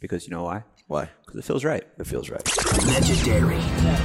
Because you know why? Why? Because it feels right. It feels right. Legendary.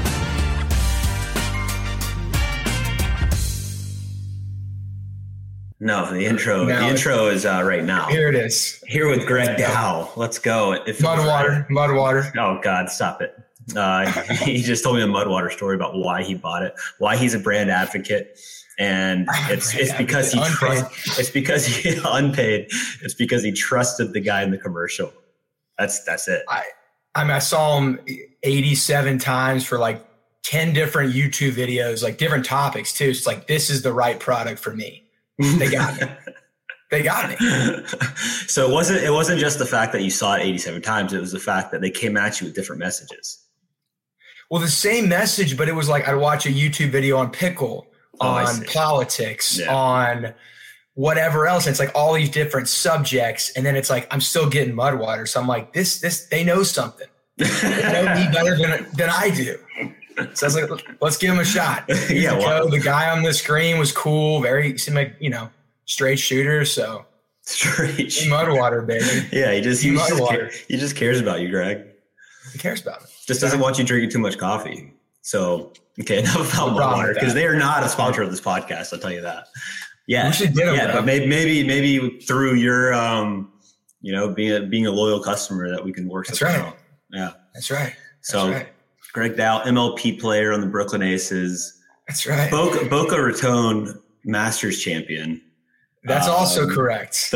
No, the intro is right now. Here it is. Here with Greg Dow. Let's go. Mudwater. Oh, God, stop it. He just told me a Mudwater story about why he bought it, why he's a brand advocate. And it's because he unpaid. It's because he trusted the guy in the commercial. That's it. I saw him 87 times for like 10 different YouTube videos, like different topics too. It's like, this is the right product for me. They got me. They got me. So it wasn't just the fact that you saw it 87 times. It was the fact that they came at you with different messages. Well, the same message, but it was like, I'd watch a YouTube video on pickle, on politics, on whatever else. It's like all these different subjects. And then it's like, I'm still getting Mudwater. So I'm like, this, they know something. They know me better than I do. So I was like, let's give him a shot. The guy on the screen was cool. Seemed like, straight shooter. So straight Mudwater, baby. Yeah. He just cares about you, Greg. He cares about me. Just doesn't want you drinking too much coffee. So, okay, enough about Mudwater, because they are not a sponsor of this podcast. I'll tell you that. Yeah. We should get them, but maybe through your, being a loyal customer that we can work something out. Yeah. That's right. So Greg Dow, MLP player on the Brooklyn Aces. That's right. Boca Raton Masters champion. That's also correct.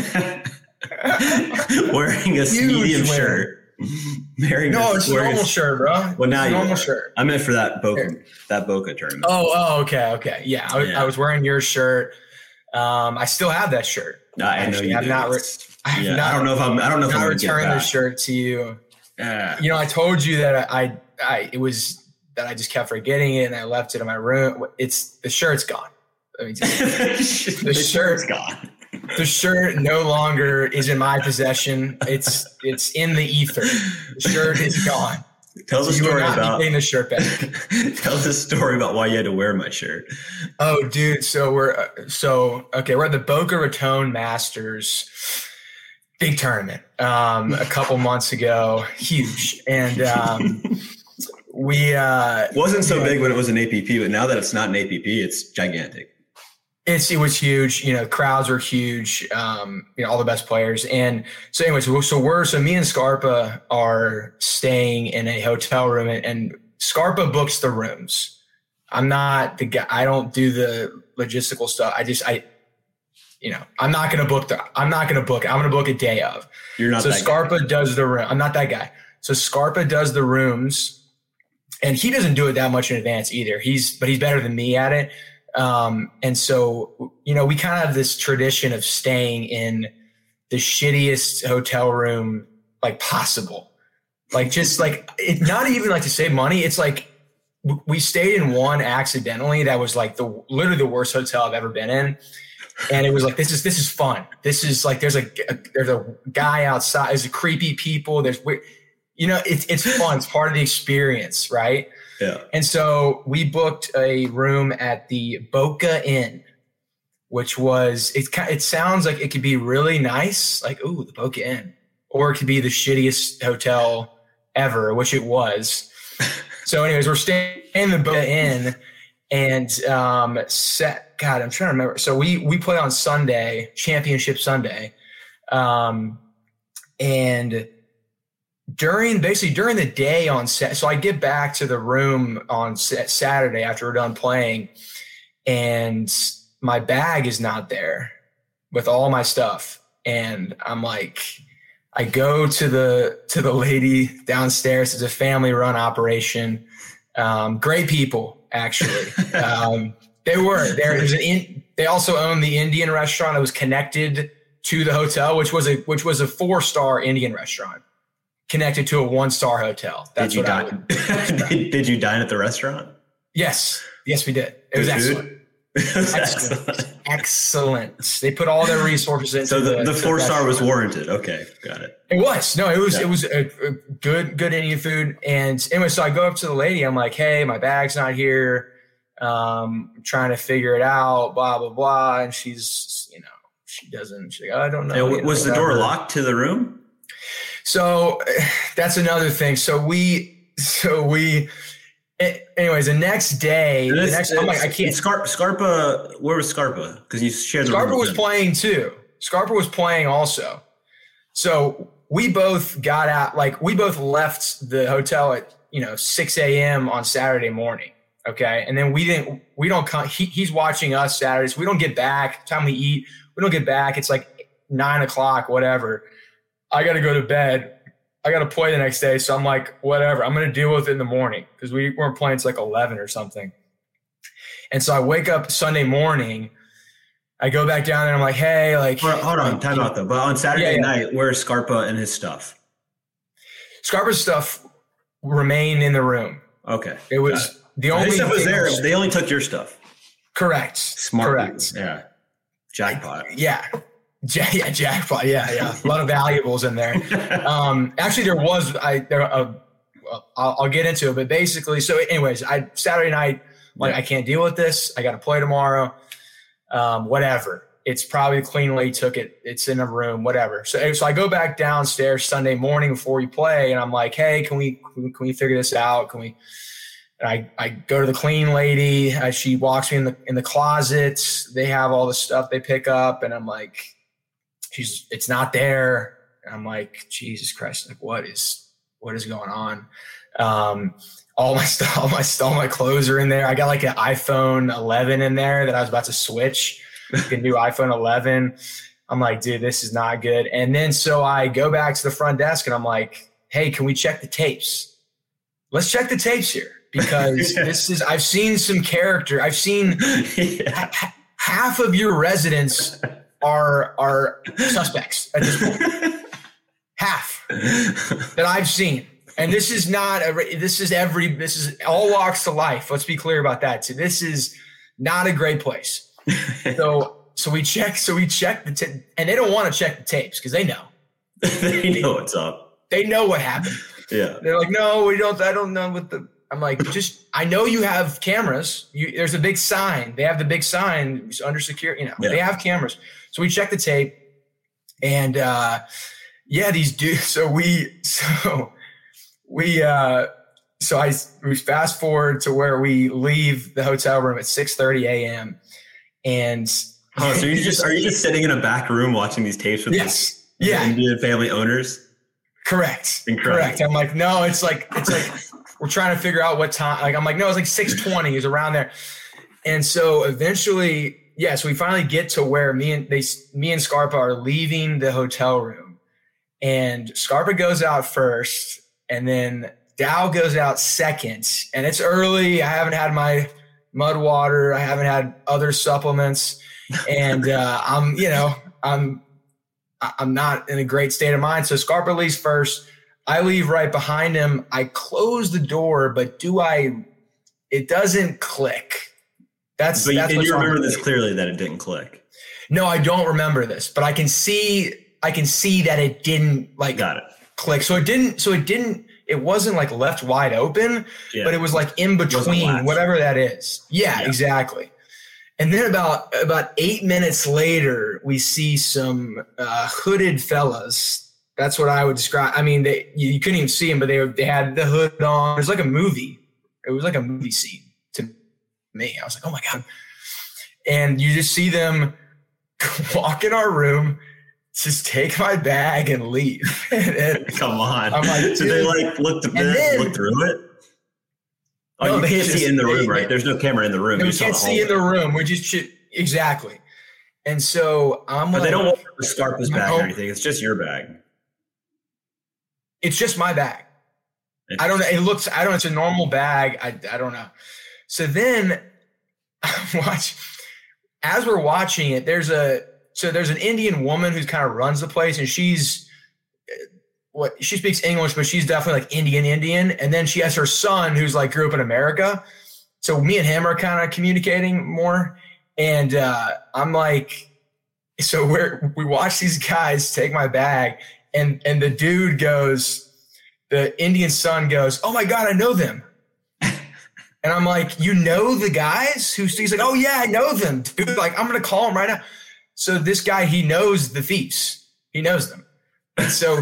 Wearing a medium shirt. It's a normal shirt, bro. Well, now normal shirt. I meant for that Boca tournament. Oh, okay. Yeah, I was wearing your shirt. I still have that shirt. I know you do. I don't know if I'm gonna return the shirt to you. I told you that I just kept forgetting it and I left it in my room. The shirt's gone. The shirt's gone. The shirt no longer is in my possession. It's in the ether. The shirt is gone. Tell us a story about getting the shirt back. Tell us a story about why you had to wear my shirt. Oh, dude. So we're at the Boca Raton Masters big tournament a couple months ago. Huge. And we wasn't so big when it was an APP, but now that it's not an APP, it's gigantic. It was huge, crowds were huge, all the best players. And so anyways, so me and Scarpa are staying in a hotel room and Scarpa books the rooms. I'm not the guy. I don't do the logistical stuff. I'm not going to book it. I'm going to book a day of. You're not that guy. Scarpa does the room. I'm not that guy. So Scarpa does the rooms and he doesn't do it that much in advance either. But he's better than me at it. And so, we kind of have this tradition of staying in the shittiest hotel room like possible. Like just like it's not even like to save money. It's like we stayed in one accidentally that was like literally the worst hotel I've ever been in. And it was like, this is fun. This is like, there's a guy outside. There's creepy people. It's fun. It's part of the experience. Right. Yeah. And so we booked a room at the Boca Inn, which was, it sounds like it could be really nice. Like, ooh, the Boca Inn, or it could be the shittiest hotel ever, which it was. So anyways, we're staying in the Boca Inn and, I'm trying to remember. So we play on Sunday, Championship Sunday. And during the day so I get back to the room on Saturday after we're done playing and my bag is not there with all my stuff. And I'm like, I go to the lady downstairs. It's a family run operation. Great people, actually. They also own the Indian restaurant that was connected to the hotel, which was a 4-star Indian restaurant. Connected to a 1-star hotel. That's Did you dine at the restaurant? Yes, we did. It was excellent. They put all their resources into. So the 4-star was warranted. Okay, got it. It was It was a good Indian food. And anyway, so I go up to the lady. I'm like, hey, my bag's not here. I'm trying to figure it out. Blah blah blah. And she's, she doesn't. She's like, I don't know. Was the door locked to the room? So that's another thing. Anyways, the next day, I'm like, I can't. Scarpa, where was Scarpa? Because you shared the Scarpa was playing too. Scarpa was playing also. So we both got out, like we both left the hotel at 6 a.m. on Saturday morning. Okay, and then we don't come. He's watching us Saturdays. We don't get back. Time we eat, we don't get back. It's like 9 o'clock, whatever. I got to go to bed. I got to play the next day. So I'm like, whatever. I'm going to deal with it in the morning because we weren't playing until like 11 or something. And so I wake up Sunday morning. I go back down there. I'm like, hey, like. Hold on. Time out though. But on Saturday night, where's Scarpa and his stuff? Scarpa's stuff remained in the room. Okay. It was the only his stuff was there. They only took your stuff. Correct. Smart. Correct. Yeah. Jackpot. Jackpot. Yeah. A lot of valuables in there. Actually, there was. I'll get into it, but basically, so anyways, Saturday night, like I can't deal with this. I got to play tomorrow. Whatever. It's probably the clean lady took it. It's in a room. Whatever. So I go back downstairs Sunday morning before we play, and I'm like, hey, can we figure this out? Can we? And I go to the clean lady. She walks me in the closet. They have all the stuff they pick up, and I'm like, it's not there. And I'm like, Jesus Christ, like what is going on? All my stuff, all my clothes are in there. I got like an iPhone 11 in there that I was about to switch. A new iPhone 11. I'm like, dude, this is not good. And then so I go back to the front desk and I'm like, hey, can we check the tapes? Let's check the tapes here because I've seen some character. I've seen half of your residents are suspects at this point. Half that I've seen. And this is all walks of life. Let's be clear about that. So this is not a great place. So we check the and they don't want to check the tapes because they know. They know what's up. They know what happened. Yeah. They're like, no, we don't. I don't know what the. I'm like, I know you have cameras. There's a big sign. They have the big sign under security. They have cameras. So we check the tape, and these dudes. So we fast forward to where we leave the hotel room at 6:30 a.m. And so are you just sitting in a back room watching these tapes with the Indian family owners? Correct. Incredible. Correct. I'm like, no, it's like we're trying to figure out what time. Like I'm like, no, it's like 6:20. It's around there. And so eventually, so we finally get to where me and Scarpa are leaving the hotel room, and Scarpa goes out first, and then Dow goes out second. And it's early. I haven't had my mud water. I haven't had other supplements, and I'm not in a great state of mind. So Scarpa leaves first. I leave right behind him. I close the door, but it doesn't click. That's you remember this clearly that it didn't click. No, I don't remember this, but I can see that it didn't click. So it wasn't like left wide open, but it was like in between, whatever that is. Yeah, exactly. And then about 8 minutes later, we see some hooded fellas. That's what I would describe. I mean, you couldn't even see them, but they had the hood on. It was like a movie. It was like a movie scene to me. I was like, oh my God. And you just see them walk in our room, just take my bag and leave. And come on. I'm like, so they look through it? Oh, no, you can't see in the room, right? There's no camera in the room. We can't see in the room. We just exactly. And so but they don't want to Scarpa's bag or anything. It's just your bag. It's just my bag. I don't know. It's a normal bag. I don't know. So then as we're watching it, there's an Indian woman who kind of runs the place, and she speaks English, but she's definitely like Indian. And then she has her son who's like grew up in America. So me and him are kind of communicating more. And I'm like, so we watch these guys take my bag, and the dude goes, the Indian son goes, oh my God, I know them. And I'm like, you know the guys? He's like, oh yeah, I know them, dude. Like, I'm going to call him right now. So this guy, he knows the thieves. He knows them. And so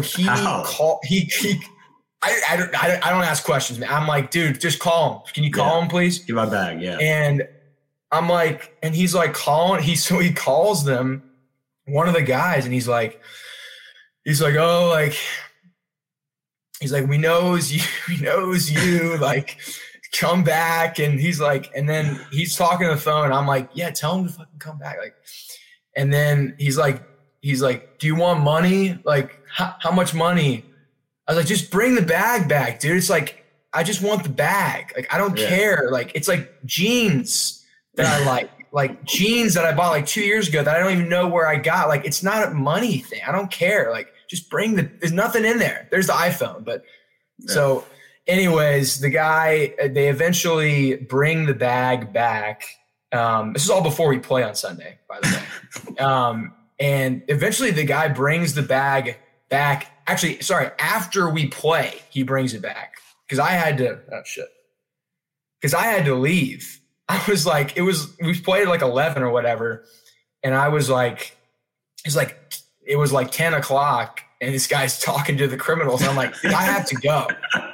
I don't ask questions, man. I'm like, dude, just call him. Can you call him, please? Give my bag, yeah. And I'm like, and he's like calling. So he calls them, one of the guys, and he's like, oh, like, he's like, we knows you, like, come back. And he's like, and then he's talking on the phone. And I'm like, yeah, tell him to fucking come back. Like, and then he's like, do you want money? Like, how much money? I was like, just bring the bag back, dude. It's like, I just want the bag. Like, I don't care. Like, it's like jeans that I like jeans that I bought like 2 years ago that I don't even know where I got. Like, it's not a money thing. I don't care. Like, just there's nothing in there. There's the iPhone. But so anyways, the guy, they eventually bring the bag back. This is all before we play on Sunday, by the way. And eventually the guy brings the bag back. Actually, sorry, after we play, he brings it back. Because I had to leave. I was like, we played at like 11 or whatever. And I was like, it was like 10 o'clock and this guy's talking to the criminals. And I'm like, dude, I have to go.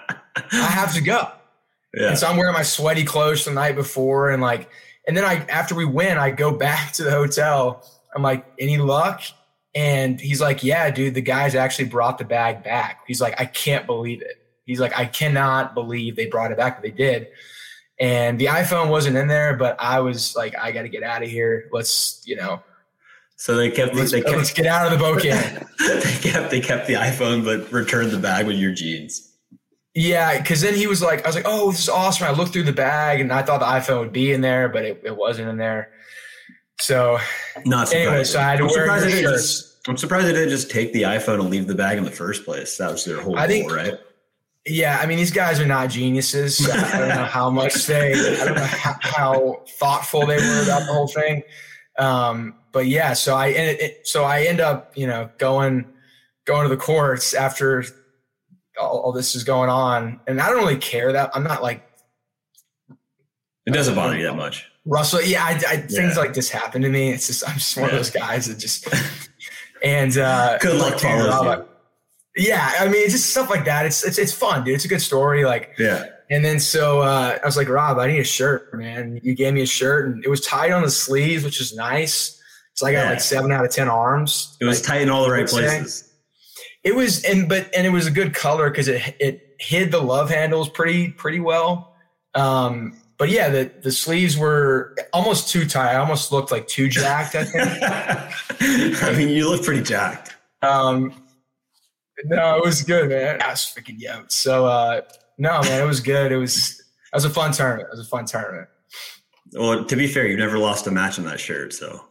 Yeah. And so I'm wearing my sweaty clothes the night before. And then after we win, I go back to the hotel. I'm like, any luck? And he's like, yeah, dude, the guys actually brought the bag back. He's like, I can't believe it. He's like, I cannot believe they brought it back, but they did. And the iPhone wasn't in there, but I was like, I got to get out of here. Let's, So let's get out of the boat camp. they kept the iPhone, but returned the bag with your jeans. Yeah, because then I was like, oh, this is awesome. I looked through the bag and I thought the iPhone would be in there, but it wasn't in there. So anyway, so I had to wear shirts. I'm surprised they didn't just take the iPhone and leave the bag in the first place. That was their whole goal, right? Yeah, I mean, these guys are not geniuses. So I don't know how much I don't know how thoughtful they were about the whole thing. But yeah, so I end up, going to the courts after all this is going on, and I don't really care that I'm not like. It doesn't bother you that much. Russell, yeah, things like this happen to me. It's just I'm just one of those guys that just and good luck follows you. Yeah, I mean, it's just stuff like that. It's fun, dude. It's a good story. And then so I was like, Rob, I need a shirt, man. You gave me a shirt, and it was tight on the sleeves, which is nice. So I got like 7 out of 10 arms. It was tight in all the right places. It was, and it was a good color because it hid the love handles pretty well. But yeah, the sleeves were almost too tight. I almost looked like too jacked, I think. I mean, you look pretty jacked. No, it was good, man. I was freaking yoked. So, no, man, it was good. It was a fun tournament. Well, to be fair, you never lost a match in that shirt, so.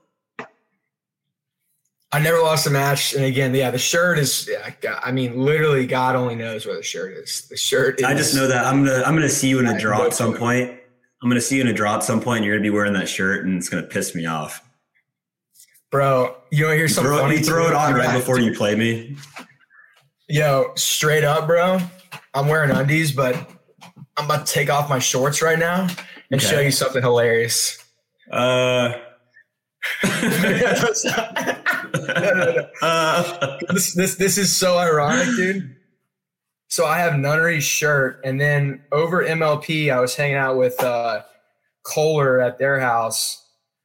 I never lost a match. And again, yeah, the shirt is, I mean, literally God only knows where the shirt is. The shirt is. I just know that I'm going to see you in a draw at some point. I'm going to see you in a draw at some point. And you're going to be wearing that shirt and it's going to piss me off. Bro, you want to hear something funny? You throw it on right before you play me. Yo, straight up, bro. I'm wearing undies, but I'm about to take off my shorts right now and show you something hilarious. No. This is so ironic, dude. So I have Nunnery's shirt, and then over MLP, I was hanging out with Kohler at their house.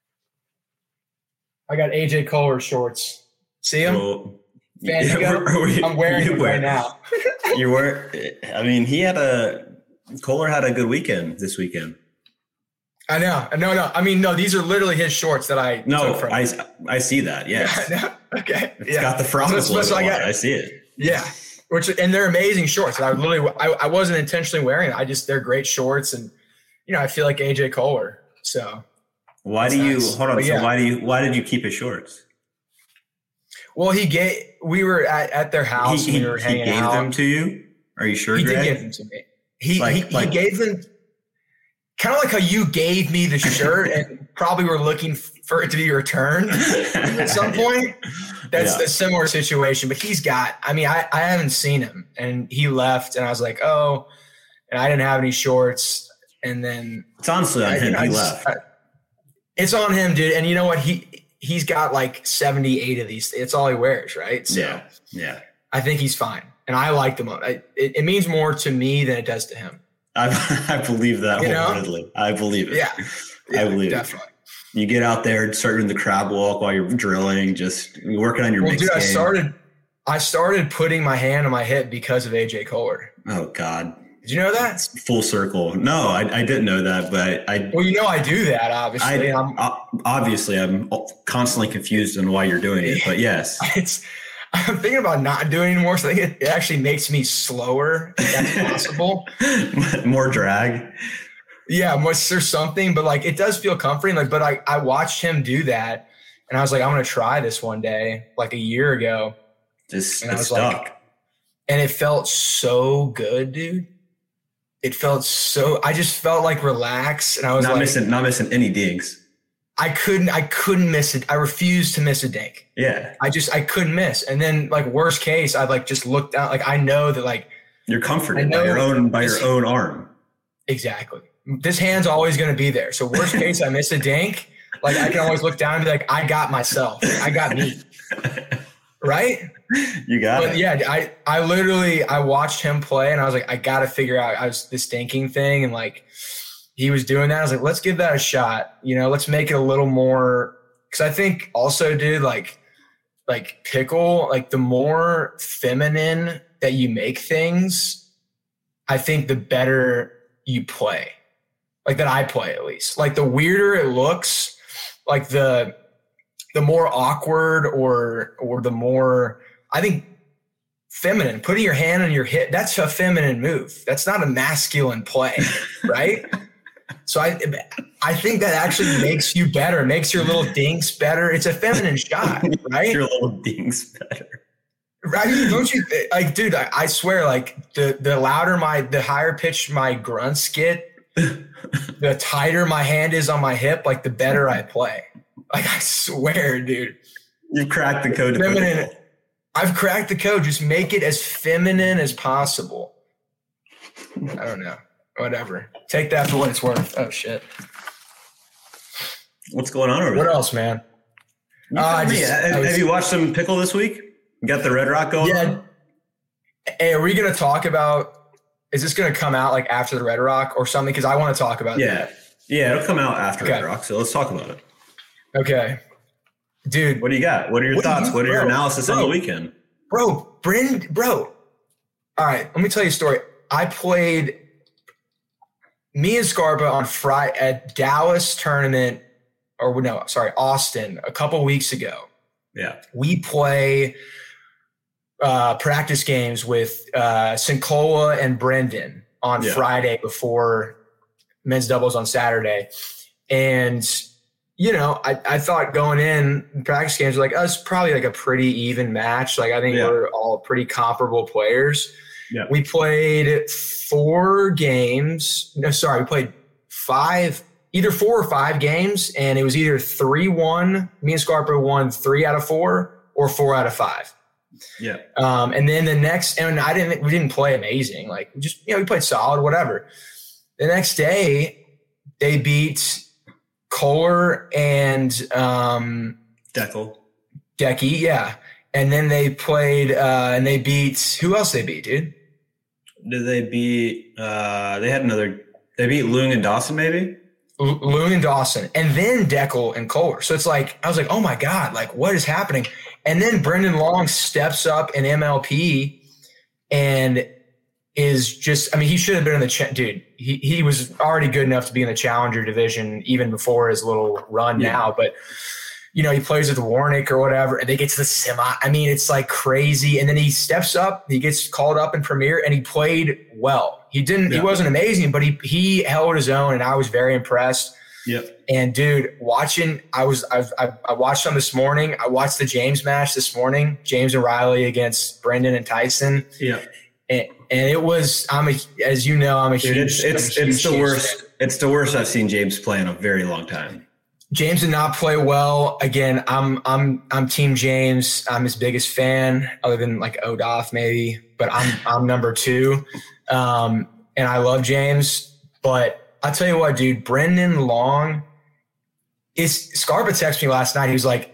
I got AJ Kohler shorts. See them? Well, I'm wearing them right now. You were. I mean, Kohler had a good weekend this weekend. I know. No. I mean, no, these are literally his shorts that I took from him. I see that. Yes. Yeah. Okay. It's got the Frolics logo on it. I see it. Yeah. And they're amazing shorts. And I wasn't intentionally wearing it. They're great shorts. And, I feel like AJ Kohler. So why did you keep his shorts? Well, we were at their house. We were hanging out. He gave them to you? Are you sure, Greg? He did give them to me. He gave them kind of like how you gave me the shirt and probably were looking for it to be returned at some point. That's a similar situation, but I haven't seen him, and he left, and I was like, oh, and I didn't have any shorts. And then it's honestly on him. He left. It's on him, dude. And you know what? He's got like 78 of these. It's all he wears, right? So, yeah. I think he's fine. And I like the moment. It means more to me than it does to him. I believe that wholeheartedly. I believe it. Yeah, I believe definitely. It. You get out there and start doing the crab walk while you're drilling, just working on your mix dude, game. I started putting my hand on my hip because of AJ Kohler. Oh God. Did you know that? It's full circle. No, I didn't know that, but Well, you know I do that, obviously. I'm constantly confused on why you're doing it, but yes. I'm thinking about not doing it anymore, so I think it actually makes me slower, if that's possible. More drag. Yeah, there's something, but like it does feel comforting. Like, but I watched him do that, and I was like, I'm gonna try this one day, like a year ago. Just it's stuck. And it felt so good, dude. I just felt like relaxed, and I was not missing any digs. I couldn't miss it. I refused to miss a dink. Yeah. I couldn't miss. And then like worst case, I'd like just look down. Like I know that like you're comforted by your own arm. Exactly. This hand's always going to be there. So worst case, I miss a dink. Like I can always look down and be like, I got myself. I got me. Right? You got it. Yeah, I watched him play and I was like, I got to figure out this dinking thing. And like, he was doing that. I was like, let's give that a shot. You know, let's make it a little more. Cause I think also, dude, like Pickle, like the more feminine that you make things, I think the better you play. Like that I play at least. Like the weirder it looks, like the more awkward or the more, I think, feminine. Putting your hand on your hip, that's a feminine move. That's not a masculine play, right? So I think that actually makes you better, makes your little dinks better. It's a feminine shot, right? Your little dinks better. Right? Don't you like, dude, I swear, like the louder the higher pitched my grunts get, the tighter my hand is on my hip, like the better I play. Like I swear, dude. You've cracked the code. Feminine. I've cracked the code. Just make it as feminine as possible. I don't know. Whatever. Take that for what it's worth. Oh, shit. What's going on over there? What else, man? Have you watched some Pickle this week? You got the Red Rock going on? Hey, are we going to talk about – is this going to come out like after the Red Rock or something? Because I want to talk about that. Yeah, it'll come out after Red Rock, so let's talk about it. Okay. Dude. What do you got? What are your thoughts? What are your analysis on the weekend? Bro. All right, let me tell you a story. I played – me and Scarpa on Friday at Dallas tournament, Austin, a couple weeks ago. Yeah. We play practice games with Sincola and Brendan on Friday before men's doubles on Saturday. And, you know, I thought going in practice games, like, it's probably like a pretty even match. Like, I think we're all pretty comparable players. Yeah. We played 4 games. No, sorry, we played 5, either 4 or 5 games, and it was either 3-1. Me and Scarpa won 3 out of 4 or 4 out of 5. Yeah. And then the next, and we didn't play amazing. Like we played solid, whatever. The next day, they beat Kohler and Decky. Yeah. And then they played and they beat – who else they beat, dude? Did they beat they beat Leung and Dawson maybe? Leung and Dawson. And then Decky and Kohler. So it's like – I was like, oh, my God, like what is happening? And then Brendan Long steps up in MLP and is just – I mean, he should have been in the dude, he was already good enough to be in the Challenger division even before his little run now. But – you know, he plays with Warnick or whatever, and they get to the semi. I mean, it's like crazy. And then he steps up, he gets called up in Premier, and he played well. He wasn't amazing, but he held his own, and I was very impressed. Yep. And dude, I watched them this morning. I watched the James match this morning, James and Riley against Brendan and Tyson. Yeah. And it was, as you know, I'm a huge. It's the worst. It's the worst I've seen James play in a very long time. James did not play well. Again, I'm Team James. I'm his biggest fan, other than like Odoff maybe, but I'm number 2. And I love James. But I'll tell you what, dude, Brendan Long Scarpa texted me last night. He was like,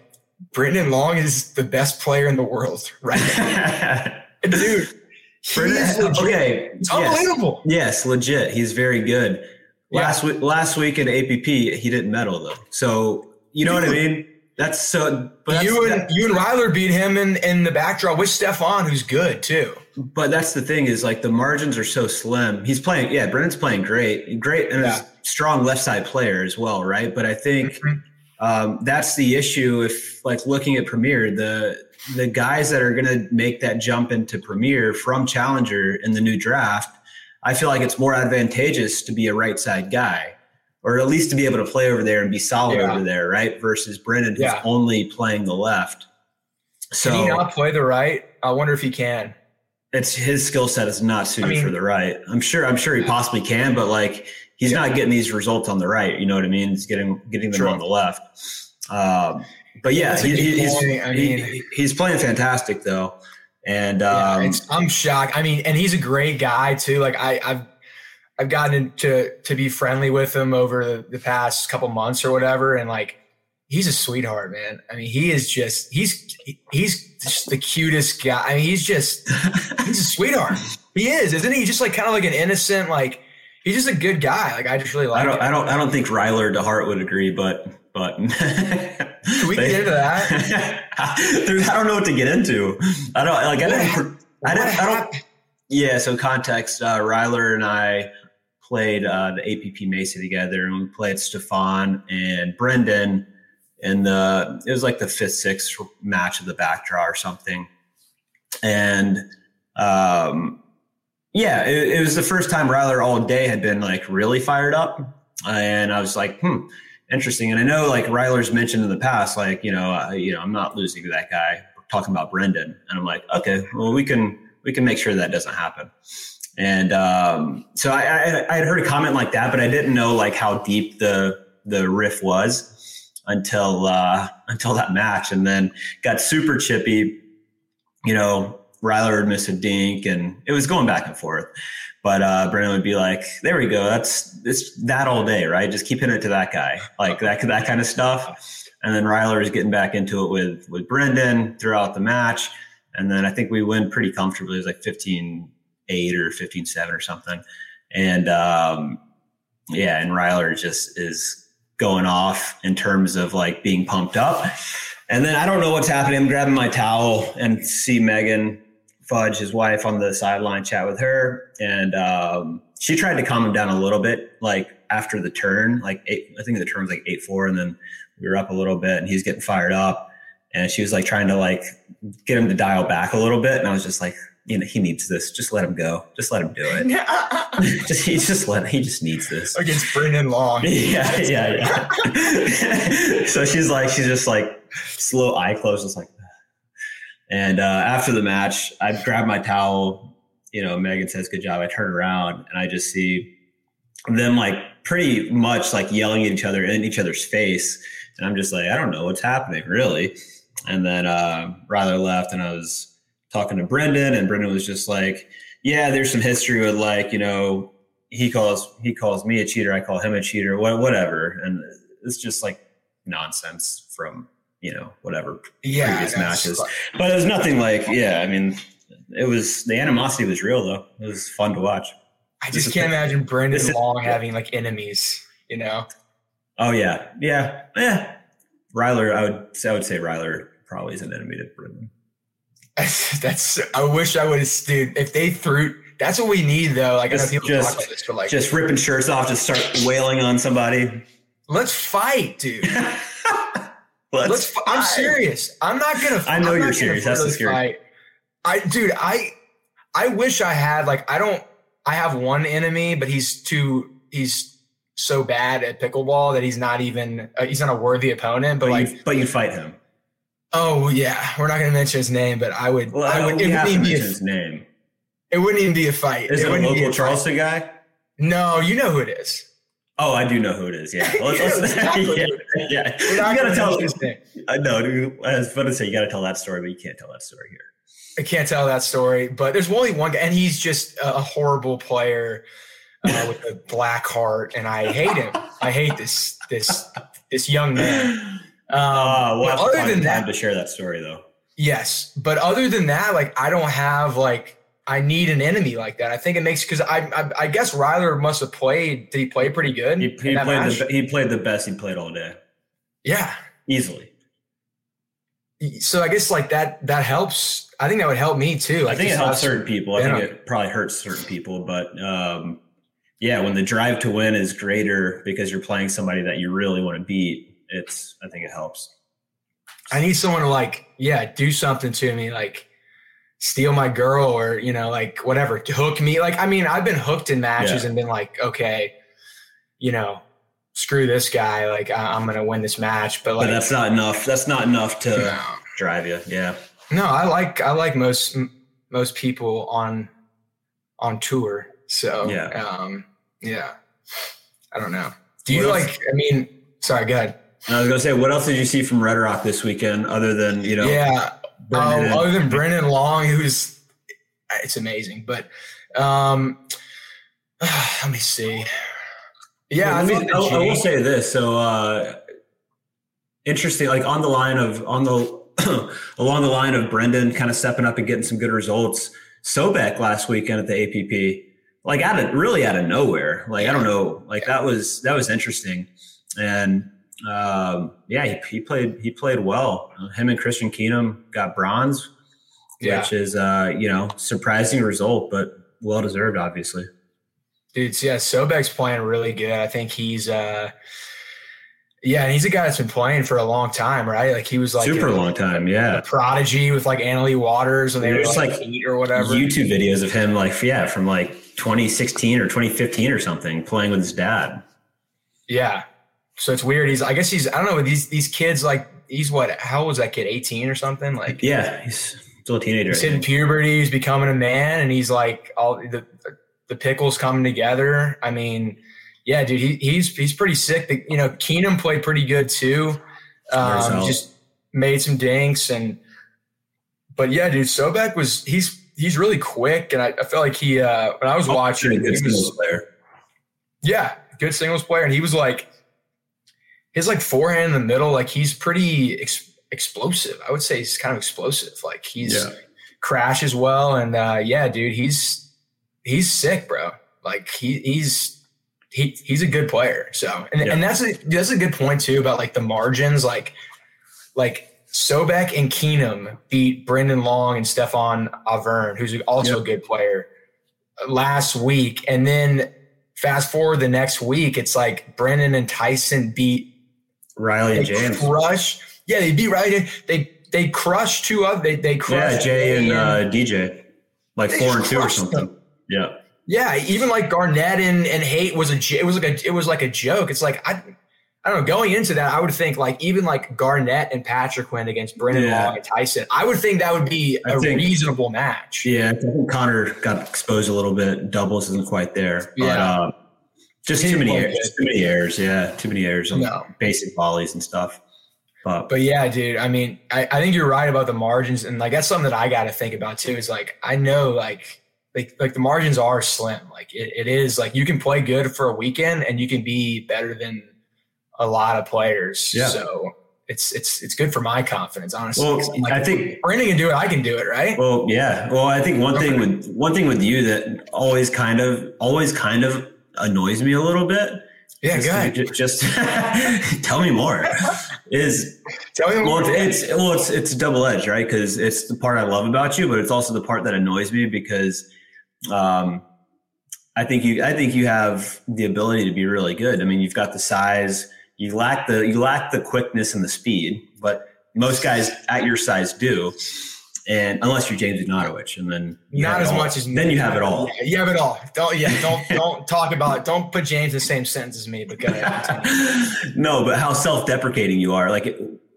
Brendan Long is the best player in the world right now. Dude, he is legit. Okay. It's unbelievable. Yes, legit. He's very good. Last week at APP, he didn't medal though. So you know what I mean? That's so. But you and Ryler beat him in the backdraw with Stefan, who's good too. But that's the thing is like the margins are so slim. He's playing. Yeah, Brendan's playing great, and a strong left side player as well, right? But I think that's the issue. If like looking at Premier, the guys that are going to make that jump into Premier from Challenger in the new draft, I feel like it's more advantageous to be a right side guy, or at least to be able to play over there and be solid over there, right? Versus Brendan, who's only playing the left. So, can he not play the right? I wonder if he can. It's his skill set is not suited for the right. I'm sure he possibly can, but like he's not getting these results on the right. You know what I mean? He's getting them on the left. But yeah, he's playing fantastic though. And I'm shocked. I mean, and he's a great guy too. Like I've gotten to be friendly with him over the past couple months or whatever, and like he's a sweetheart, man. I mean, he's just the cutest guy. I mean, he's a sweetheart. He is, isn't he? Just like kind of like an innocent, like he's just a good guy. Like I just really like him. I don't think Ryler DeHart would agree, but can we get into that? I don't know what to get into. Yeah. So context, Ryler and I played the APP Mesa together, and we played Stefan and Brendan in it was like the 5th, 6th match of the backdraw or something. And it was the first time Ryler all day had been like really fired up. And I was like, interesting. And I know like Ryler's mentioned in the past, like, I'm not losing to that guy. We're talking about Brendan. And I'm like, okay, well, we can make sure that doesn't happen. And so I had heard a comment like that, but I didn't know like how deep the riff was until that match, and then got super chippy. Ryler would miss a dink, and it was going back and forth. But Brendan would be like, "There we go. It's that all day, right? Just keep hitting it to that guy, like that kind of stuff." And then Ryler is getting back into it with Brendan throughout the match, and then I think we win pretty comfortably. It was like 15-8 or 15-7 or something, and and Ryler just is going off in terms of like being pumped up. And then I don't know what's happening. I'm grabbing my towel and see Megan Fudge, his wife, on the sideline, chat with her. And she tried to calm him down a little bit, like after the turn, like I think the turn was like 8-4. And then we were up a little bit and he's getting fired up. And she was like trying to like get him to dial back a little bit. And I was just like, he needs this. Just let him go. Just let him do it. he just needs this. Against Brendan Long. Yeah. So she's just like slow eye closed, just like that. And after the match, I grab my towel. Megan says, "Good job." I turn around and I just see them like pretty much like yelling at each other in each other's face. And I'm just like, I don't know what's happening really. And then Ryler left, and I was talking to Brendan, and Brendan was just like, yeah, there's some history with like, he calls me a cheater. I call him a cheater, whatever. And it's just like nonsense from, whatever previous matches. But it was nothing like, it was, the animosity was real though. It was fun to watch. I just can't imagine Brendan Long having like enemies, Oh yeah. Yeah. Yeah. Ryler, I would say Ryler probably is an enemy to Brendan. I wish I would have stood. If they threw, that's what we need though. Like I know people talk about this, but like just ripping shirts off, just start wailing on somebody. Let's fight, dude. Let's fight. I'm serious. I'm not gonna. I know you're serious. That's the scary. I wish I had I have one enemy, but he's so bad at pickleball that he's not a worthy opponent. But you fight him. Oh yeah, we're not going to mention his name, but I would. Well, I would. It wouldn't even be his name. It wouldn't even be a fight. Is it a local Charleston guy? No, you know who it is. Oh, I do know who it is. Yeah, yeah. You got to tell his name. No, I was about to say you got to tell that story, but you can't tell that story here. I can't tell that story, but there's only one guy, and he's just a horrible player with a black heart, and I hate him. I hate this young man. We'll have other than that, to share that story though. Yes, but other than that, like I don't have like I need an enemy like that. I think it makes because I guess Ryler must have played. Did he play pretty good? He played the best he played all day. Yeah, easily. So I guess like that helps. I think that would help me too. I think it helps certain people. I think it probably hurts certain people, but yeah, when the drive to win is greater because you're playing somebody that you really want to beat, I think it helps. I need someone to like, do something to me, like steal my girl or, like whatever, to hook me. Like, I mean, I've been hooked in matches and been like, okay, screw this guy. Like I'm going to win this match, but that's not enough. That's not enough to drive you. Yeah. No, I like most people on tour. So, I don't know. Do you sorry, go ahead. I was going to say, what else did you see from Red Rock this weekend other than, other than Brendan Long, it's amazing. But let me see. Yeah, I will say this. So interesting, like along the line of Brendan kind of stepping up and getting some good results. Sobek last weekend at the APP, like out of nowhere. Like, I don't know, like that was interesting. And he played well. Him and Christian Keenum got bronze, which is surprising result, but well deserved, obviously. Dude, Sobek's playing really good. I think he's and he's a guy that's been playing for a long time, right? Like he was like super long time, a prodigy with like Annalie Waters, and they were like 8 or whatever. YouTube videos of him, from like 2016 or 2015 or something, playing with his dad. Yeah. So it's weird. I don't know, these kids, like he's how old was that kid? 18 or something? Like, he's still a teenager. He's hitting puberty. He's becoming a man, and he's like all the pickles coming together. I mean, yeah, dude, he's pretty sick. Keenum played pretty good too. Just made some dinks but yeah, dude, Sobek he's really quick, and I felt like he when I was watching, a good singles player. Yeah, good singles player, and he was like. His like forehand in the middle, like he's pretty explosive. I would say he's kind of explosive. Like he's crashes well, and dude, he's sick, bro. Like he's a good player. So and that's a good point too about like the margins. Like Sobek and Keenum beat Brendan Long and Stefan Avern, who's also a good player, last week, and then fast forward the next week, it's like Brendan and Tyson beat. Riley and James they beat Riley. They crushed two other. They crushed Jay and DJ, like 4-2 or something. Them. Yeah. Even like Garnett and Haight was like a joke. It's like I don't know. Going into that, I would think like even like Garnett and Patrick win against Brendan Long and Tyson. I would think that would be a reasonable match. Yeah, I think Connor got exposed a little bit. Doubles isn't quite there. But, Just too many errors. Yeah, too many errors on basic volleys and stuff. But yeah, dude, I mean, I think you're right about the margins. And like, that's something that I got to think about too, is like, I know like the margins are slim. Like it is like you can play good for a weekend and you can be better than a lot of players. Yeah. So it's good for my confidence, honestly. Well, like, I think Brandon can do it. I can do it. Right. Well, yeah. Well, I think one thing with you that always kind of annoys me a little bit. Yeah, go ahead. Just tell me more. Tell me more. It's double edged, right? Because it's the part I love about you, but it's also the part that annoys me because I think you have the ability to be really good. I mean, you've got the size. You lack the quickness and the speed, but most guys at your size do. And unless you're James Ignatowicz, and then not as much as me. Then you have it all. Yeah, you have it all. Don't talk about it. Don't put James in the same sentence as me. But go ahead. No, but how self-deprecating you are. Like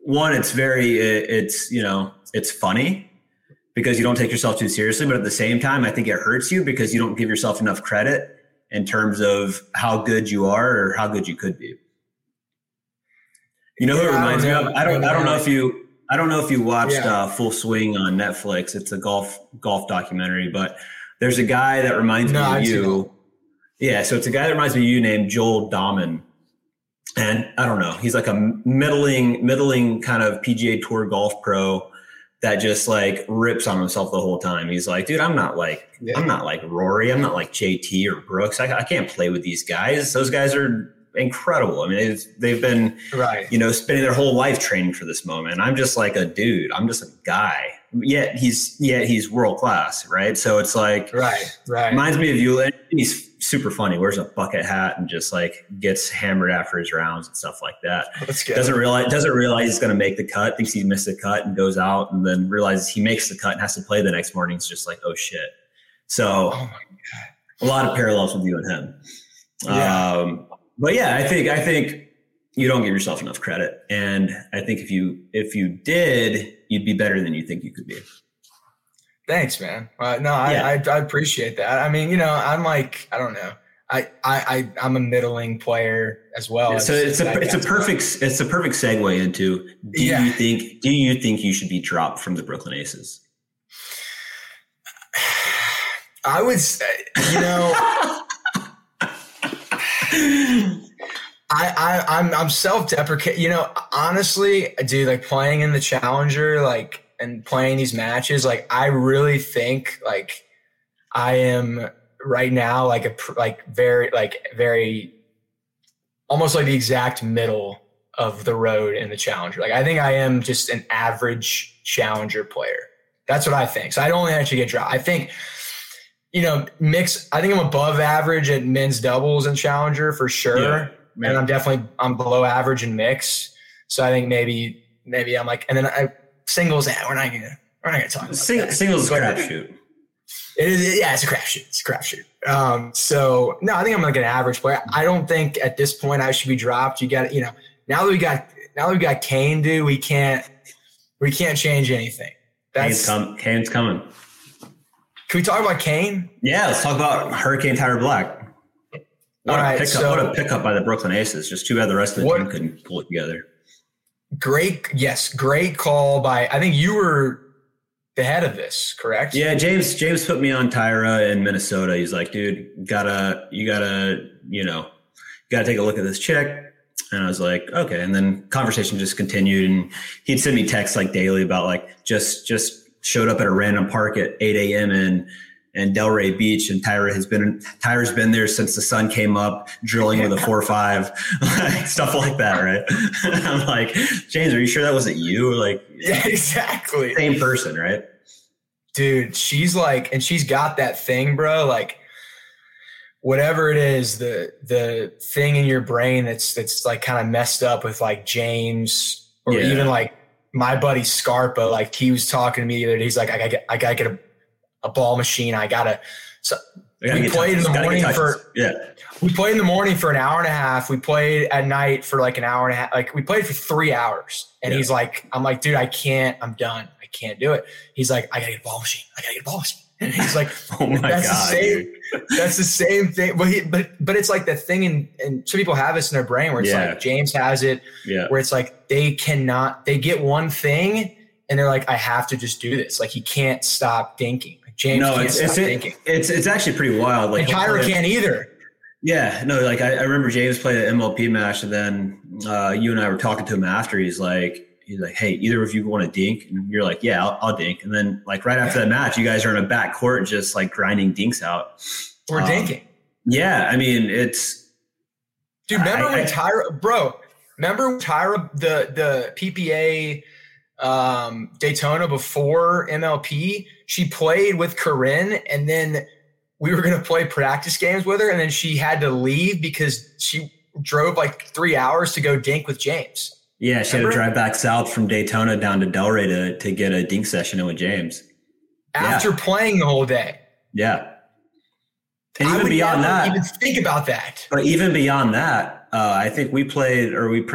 it's funny because you don't take yourself too seriously, but at the same time, I think it hurts you because you don't give yourself enough credit in terms of how good you are or how good you could be. You know who it reminds me of? I don't know if you watched Full Swing on Netflix. It's a golf documentary, but there's a guy that reminds me of you. Yeah, so it's a guy that reminds me of you named Joel Dahman. And I don't know, he's like a middling kind of PGA Tour golf pro that just like rips on himself the whole time. He's like, dude, I'm not like Rory. I'm not like JT or Brooks. I can't play with these guys. Those guys are incredible. I mean, they've been, spending their whole life training for this moment. I'm just like a dude. I'm just a guy. Yet he's world class, right? So it's like, right. Reminds me of you. And he's super funny. Wears a bucket hat and just like gets hammered after his rounds and stuff like that. That's good. Doesn't realize he's going to make the cut. Thinks he missed the cut and goes out, and then realizes he makes the cut and has to play the next morning. It's just like, oh shit. So oh my God. A lot of parallels with you and him. Yeah. But yeah, I think you don't give yourself enough credit. And I think if you did, you'd be better than you think you could be. Thanks, man. I appreciate that. I mean, I'm like, I don't know. I'm a middling player as well. Yeah, so it's a perfect segue into do you think you should be dropped from the Brooklyn Aces? I would say, I'm self-deprecating. Honestly, dude, like playing in the Challenger, like, and playing these matches, like, I really think like I am right now, like very almost like the exact middle of the road in the Challenger. Like, I think I am just an average Challenger player. That's what I think. So I don't actually get dropped. I think, I think I'm above average at men's doubles and Challenger for sure. Yeah, and I'm below average in mix. So I think maybe I'm like, and then singles, we're not gonna talk about that. Singles is a crapshoot. It is, yeah, it's a crapshoot. So no, I think I'm like an average player. I don't think at this point I should be dropped. You got, now that we got Kane, dude, we can't change anything. Kane's coming. Can we talk about Kane? Yeah, let's talk about Hurricane Tyra Black. What a pickup by the Brooklyn Aces. Just too bad the rest of the team couldn't pull it together. Great call by, I think you were the head of this, correct? Yeah, James put me on Tyra in Minnesota. He's like, dude, you gotta take a look at this chick. And I was like, okay. And then conversation just continued, and he'd send me texts like daily about like just showed up at a random park at 8 a.m. in Delray Beach, and Tyra's been there since the sun came up, drilling with a 4.5, like, stuff like that, right? I'm like, James, are you sure that wasn't you? Like, yeah, exactly. Same person, right? Dude, she's like, and she's got that thing, bro. Like, whatever it is, the thing in your brain that's like kind of messed up with like James, or even like my buddy Scarpa. Like, he was talking to me the other day. He's like, I gotta get a ball machine. We played in the morning for an hour and a half. We played at night for like an hour and a half. Like, we played for 3 hours. And he's like, I'm like, dude, I'm done. I can't do it. He's like, I gotta get a ball machine. And he's like, oh my God, that's the same thing. But it's like the thing, and some people have this in their brain where it's like, James has it, where it's like they get one thing and they're like, I have to just do this. Like, he can't stop thinking. James can't stop thinking. It's actually pretty wild. Like, and Tyra can't either. Yeah, no, like I remember James played an MLP match, and then you and I were talking to him after. He's like, hey, either of you want to dink? And you're like, yeah, I'll dink. And then like right after that match, you guys are in a back court just like grinding dinks out. We're dinking. Yeah, I mean, it's. Dude, remember when Tyra, the PPA Daytona before MLP, she played with Corinne, and then we were going to play practice games with her, and then she had to leave because she drove like 3 hours to go dink with James. Yeah, she had to drive back south from Daytona down to Delray to get a dink session in with James. After playing the whole day. Yeah. And even beyond that. Even think about that. But even beyond that, I think we played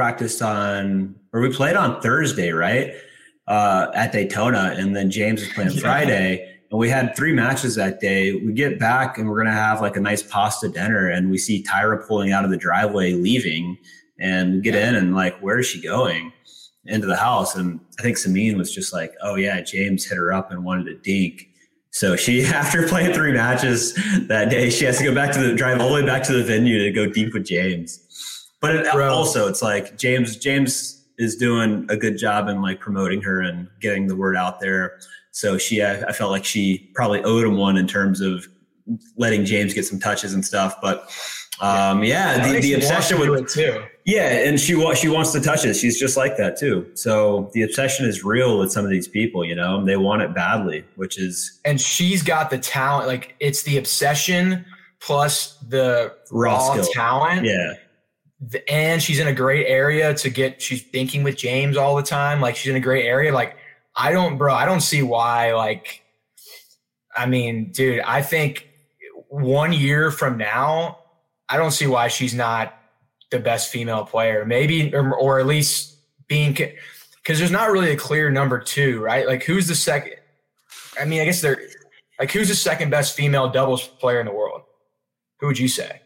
on Thursday, right? At Daytona, and then James was playing Friday. And we had 3 matches that day. We get back and we're going to have like a nice pasta dinner, and we see Tyra pulling out of the driveway, leaving, and we get in and like, where is she going? Into the house. And I think Sameen was just like, oh yeah, James hit her up and wanted to dink. So she, after playing 3 matches that day, she has to drive all the way back to the venue to go dink with James. But also, it's like James is doing a good job in like promoting her and getting the word out there. So I felt like she probably owed him one in terms of letting James get some touches and stuff. But the obsession with it too. Yeah, and she wants to touch it. She's just like that too. So the obsession is real with some of these people. They want it badly, and she's got the talent. Like it's the obsession plus the raw talent. Yeah. And she's in a great area she's thinking with James all the time. Like she's in a great area. Like I don't see why, like, I mean, dude, I think 1 year from now, I don't see why she's not the best female player, maybe, or at least being, because there's not really a clear number two, right? Like who's the second? I mean, I guess who's the second best female doubles player in the world? Who would you say?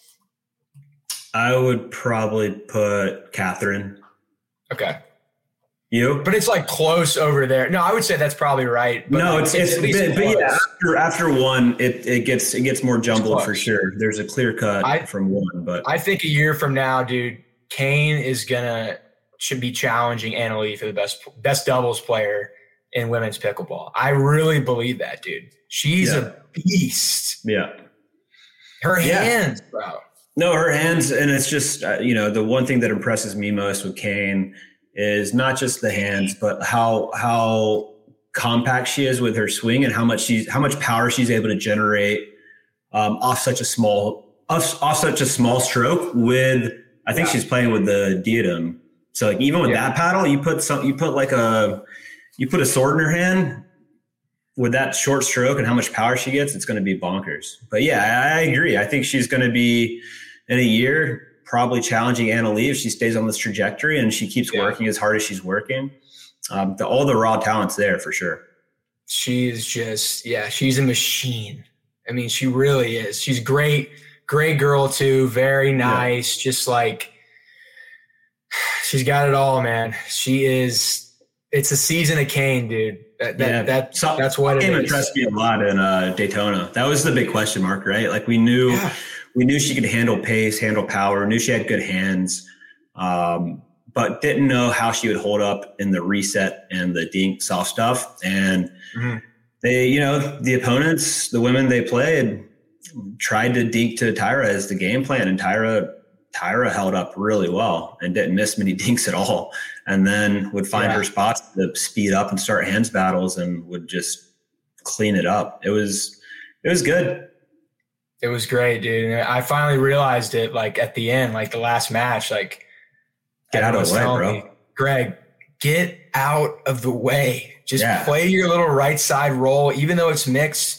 I would probably put Catherine. Okay. You? But it's like close over there. No, I would say that's probably right. But no, it's after one, it gets more jumbled for sure. There's a clear cut from one, but I think a year from now, dude, Kane should be challenging Anna Leigh for the best doubles player in women's pickleball. I really believe that, dude. She's a beast. Yeah. Her hands, bro. No, her hands, and it's just the one thing that impresses me most with Kane is not just the hands, but how compact she is with her swing and how much power she's able to generate off such a small stroke. With I think she's playing with the Diadem, so like even with that paddle, you put a sword in her hand. With that short stroke and how much power she gets, it's going to be bonkers. But yeah, I agree. I think she's going to be in a year probably challenging Anna Leigh if she stays on this trajectory and she keeps working as hard as she's working. All the raw talent's there for sure. She's she's a machine. I mean, she really is. She's great girl too. Very nice. Yeah. Just like she's got it all, man. She is. It's a season of Kane, dude. That's what it is. Kane impressed me a lot in Daytona. That was the big question mark, right? Like we knew she could handle pace, handle power, knew she had good hands, but didn't know how she would hold up in the reset and the dink soft stuff. And they, the opponents, the women they played, tried to dink to Tyra as the game plan, and Tyra held up really well and didn't miss many dinks at all. And then would find her spots to speed up and start hands battles and would just clean it up. It was good. It was great, dude. And I finally realized it like at the end, like the last match, like get out of the way, bro. Me, Greg, get out of the way. Just play your little right side roll, even though it's mixed.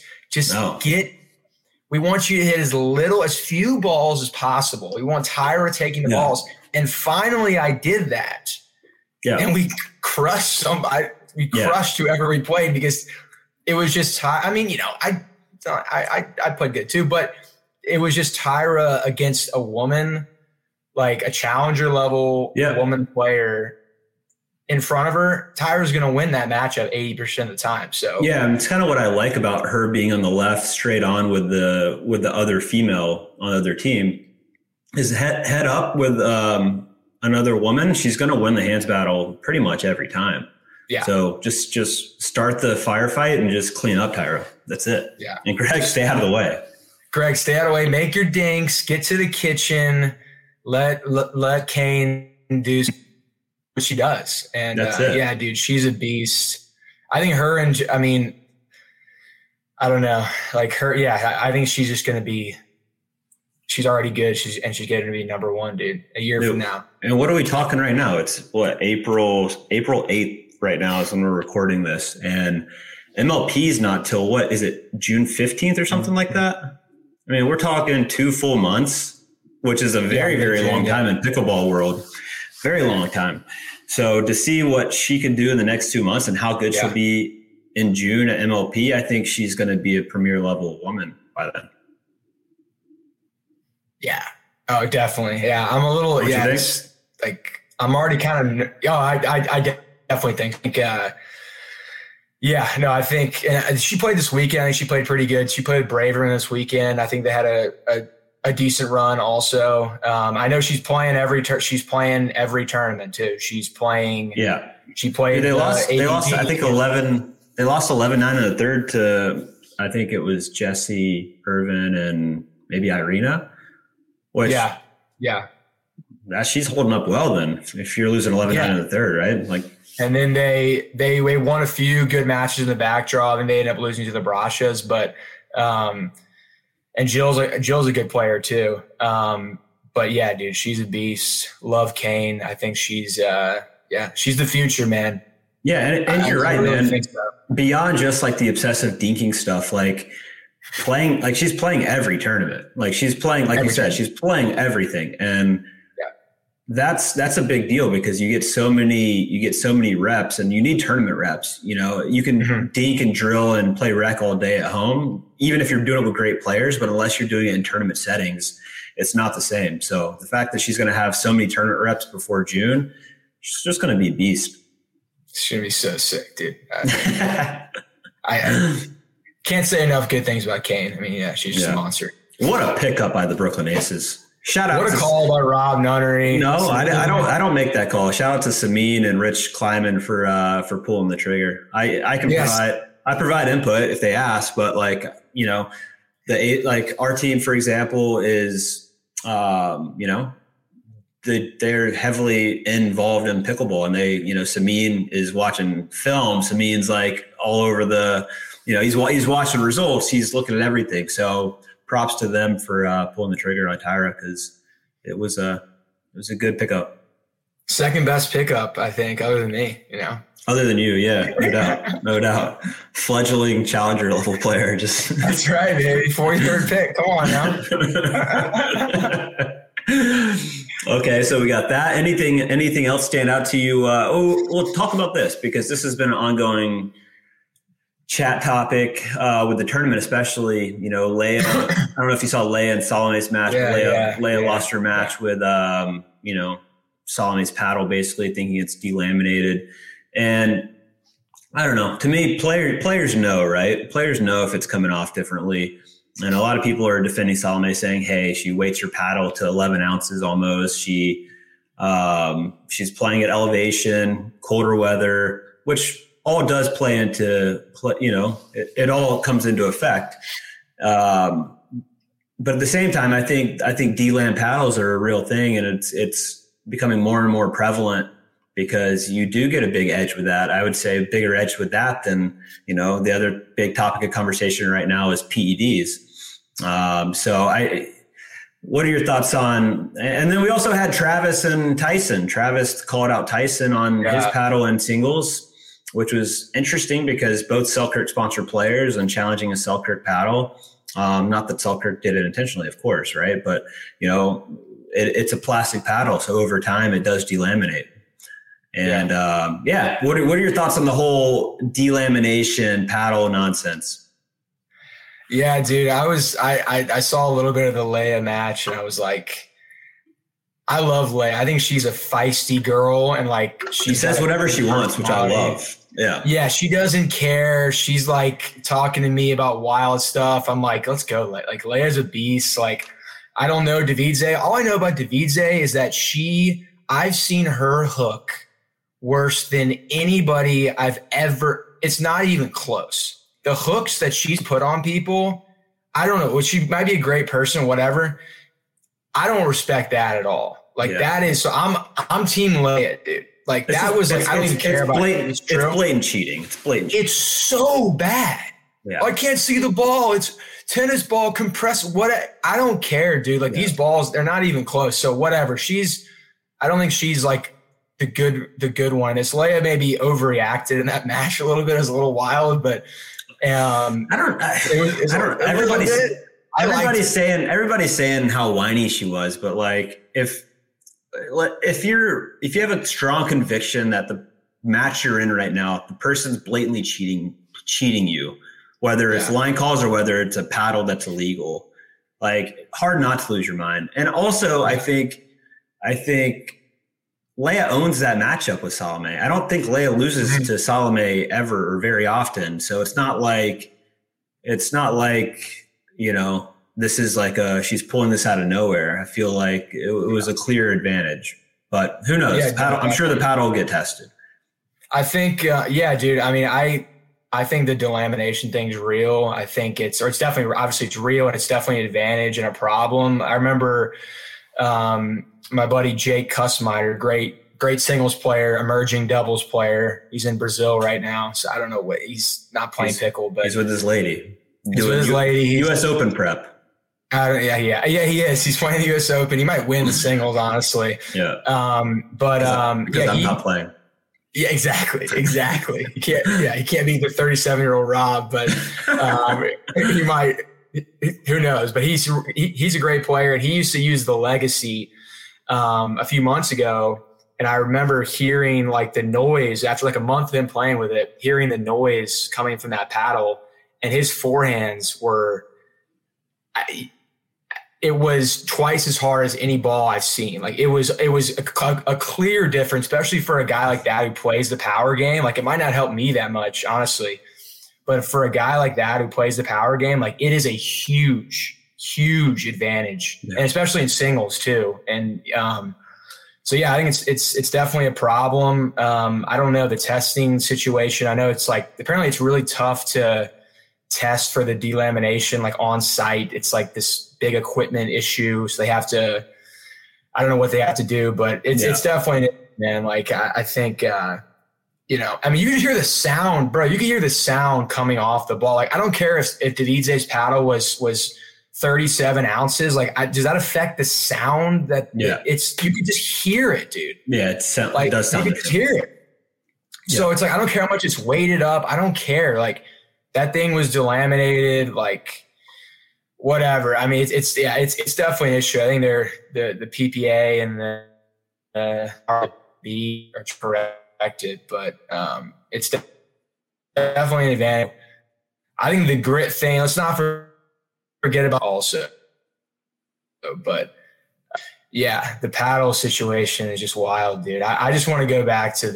We want you to hit as few balls as possible. We want Tyra taking the balls. And finally I did that. Yeah. And we crushed somebody. We crushed whoever we played because it was just, I mean, I played good too, but it was just Tyra against a woman, like a challenger level woman player in front of her. Tyra's going to win that matchup 80% of the time. So yeah, it's kind of what I like about her being on the left straight on with the other female on the other team is head up with another woman. She's going to win the hands battle pretty much every time. Yeah. So just start the firefight and just clean up Tyra. That's it. Yeah. And Greg, stay out of the way. Greg, stay out of the way. Make your dinks. Get to the kitchen. Let Kane do what she does. And that's it. Yeah, dude, she's a beast. I think I don't know, like her. Yeah, I think she's just going to be. She's already good. She's going to be number one, dude, a year from now. And what are we talking right now? It's April 8th right now is when we're recording this. And MLP is not till what is it? June 15th or something like that. I mean, we're talking 2 full months, which is a very, very long time in pickleball world. Very long time. So to see what she can do in the next 2 months and how good she'll be in June at MLP, I think she's going to be a premier level woman by then. Yeah. Oh, definitely. Yeah. I'm a little, it's like, I'm already kind of, I definitely think, I think she played this weekend. I think she played pretty good. She played Braveren this weekend. I think they had a decent run also. I know she's playing she's playing every tournament too. She's playing. Yeah. She played. They lost, I think 11, they lost 11-9 in the third to, I think it was Jessie Irvin and maybe Irina. Which, yeah. She's holding up well then if you're losing 11-9 in the third, right? Like, and then they won a few good matches in the backdraw, and they ended up losing to the Brashas, but and Jill's a good player too. But yeah, dude, she's a beast. Love Kane. I think she's she's the future, man. Yeah, and you're right, really man. So. Beyond just like the obsessive dinking stuff, like playing, like she's playing every tournament. Like she's playing, like you said, she's playing everything, and that's a big deal because you get so many reps, and you need tournament reps. You know, you can dink and drill and play rec all day at home, even if you're doing it with great players. But unless you're doing it in tournament settings, it's not the same. So the fact that she's going to have so many tournament reps before June, she's just going to be a beast. It's going to be so sick, dude. I can't say enough good things about Kane. I mean, yeah, she's just a monster. What a pickup by the Brooklyn Aces. Shout out! What a call by Rob Nunnery. No, I don't make that call. Shout out to Sameen and Rich Kleiman for pulling the trigger. I provide input if they ask, but like, you know, our team, for example, is they're heavily involved in pickleball, and Sameen is watching film. Sameen's like all over he's watching results. He's looking at everything. So props to them for pulling the trigger on Tyra, because it was a good pickup. Second best pickup, I think, other than me. Other than you, yeah, no doubt. Fledgling challenger level player, just that's right, baby. 43rd pick. Come on now. Okay, so we got that. Anything else stand out to you? We'll talk about this because this has been an ongoing chat topic with the tournament, especially. Leia. I don't know if you saw Leia and Salome's match. Leia lost her match with Salome's paddle, basically thinking it's delaminated. And I don't know. To me, players know, right? Players know if it's coming off differently. And a lot of people are defending Salome, saying, "Hey, she weights her paddle to 11 ounces almost. She's playing at elevation, colder weather, which all does play into, it all comes into effect. But at the same time, I think DLAM paddles are a real thing, and it's becoming more and more prevalent because you do get a big edge with that. I would say a bigger edge with that than, the other big topic of conversation right now is PEDs. What are your thoughts on, and then we also had Travis and Tyson. Travis called out Tyson on his paddle in singles, which was interesting because both Selkirk sponsor players and challenging a Selkirk paddle. Not that Selkirk did it intentionally, of course, right? But, it's a plastic paddle. So over time it does delaminate. And what are your thoughts on the whole delamination paddle nonsense? Yeah, dude, I saw a little bit of the Leia match, and I was like, I love Leia. I think she's a feisty girl, and like she says whatever she wants, which I love. Yeah, she doesn't care. She's like talking to me about wild stuff. I'm like, let's go. Like Leia's a beast. Like, I don't know Davidze. All I know about Davidze is that I've seen her hook worse than anybody I've ever. It's not even close. The hooks that she's put on people, I don't know. She might be a great person, whatever. I don't respect that at all. Like that is. So I'm team Leia, dude. Like that was like I don't even care about it. It's blatant cheating. It's blatant. It's so bad. Yeah. I can't see the ball. It's tennis ball compressed. I don't care, dude. Like these balls, they're not even close. So whatever. I don't think she's like the good one. It's Leia maybe overreacted in that match a little bit. It was a little wild, but everybody's saying how whiny she was, but like if you have a strong conviction that the match you're in right now, the person's blatantly cheating you, whether it's line calls or whether it's a paddle that's illegal, like hard not to lose your mind. And also I think Leia owns that matchup with Salome. I don't think Leia loses to Salome ever or very often. So it's not like, this is like she's pulling this out of nowhere. I feel like it was a clear advantage, but who knows? Yeah, paddle, I'm sure the paddle will get tested. I think, dude. I mean, I think the delamination thing's real. I think it's definitely, obviously it's real, and it's definitely an advantage and a problem. I remember my buddy Jake Kussmeyer, great singles player, emerging doubles player. He's in Brazil right now, so I don't know what he's not playing pickle, but he's with his lady. He's with his lady. U.S. Open prep. Yeah, he is. He's playing the U.S. Open. He might win the singles, honestly. Yeah. Because I'm not playing. Yeah, exactly. He can't beat the 37-year-old Rob, but he might. Who knows? But he's a great player, and he used to use the Legacy a few months ago. And I remember hearing like the noise after like a month of him playing with it, hearing the noise coming from that paddle, and his forehands were. It was twice as hard as any ball I've seen. Like it was a clear difference, especially for a guy like that who plays the power game. Like it might not help me that much, honestly, but for a guy like that who plays the power game, like it is a huge advantage, and especially in singles too. And so yeah, I think it's definitely a problem. I don't know the testing situation. I know it's like apparently it's really tough to test for the delamination like on site. It's like this big equipment issue, so they have to, I don't know what they have to do, but it's definitely, man, like I think I mean, you can hear the sound, bro. You can hear the sound coming off the ball. Like I don't care if Davidze's paddle was 37 ounces. Like does that affect the sound that it's, you can just hear it, dude. Yeah, it does sound. You can hear it. Yeah. So it's like, I don't care how much it's weighted up. I don't care. Like that thing was delaminated, like whatever. I mean, it's definitely an issue. I think the PPA and the RB are corrected, but it's definitely an advantage. I think the grit thing, let's not forget about also. But yeah, the paddle situation is just wild, dude. I just want to go back to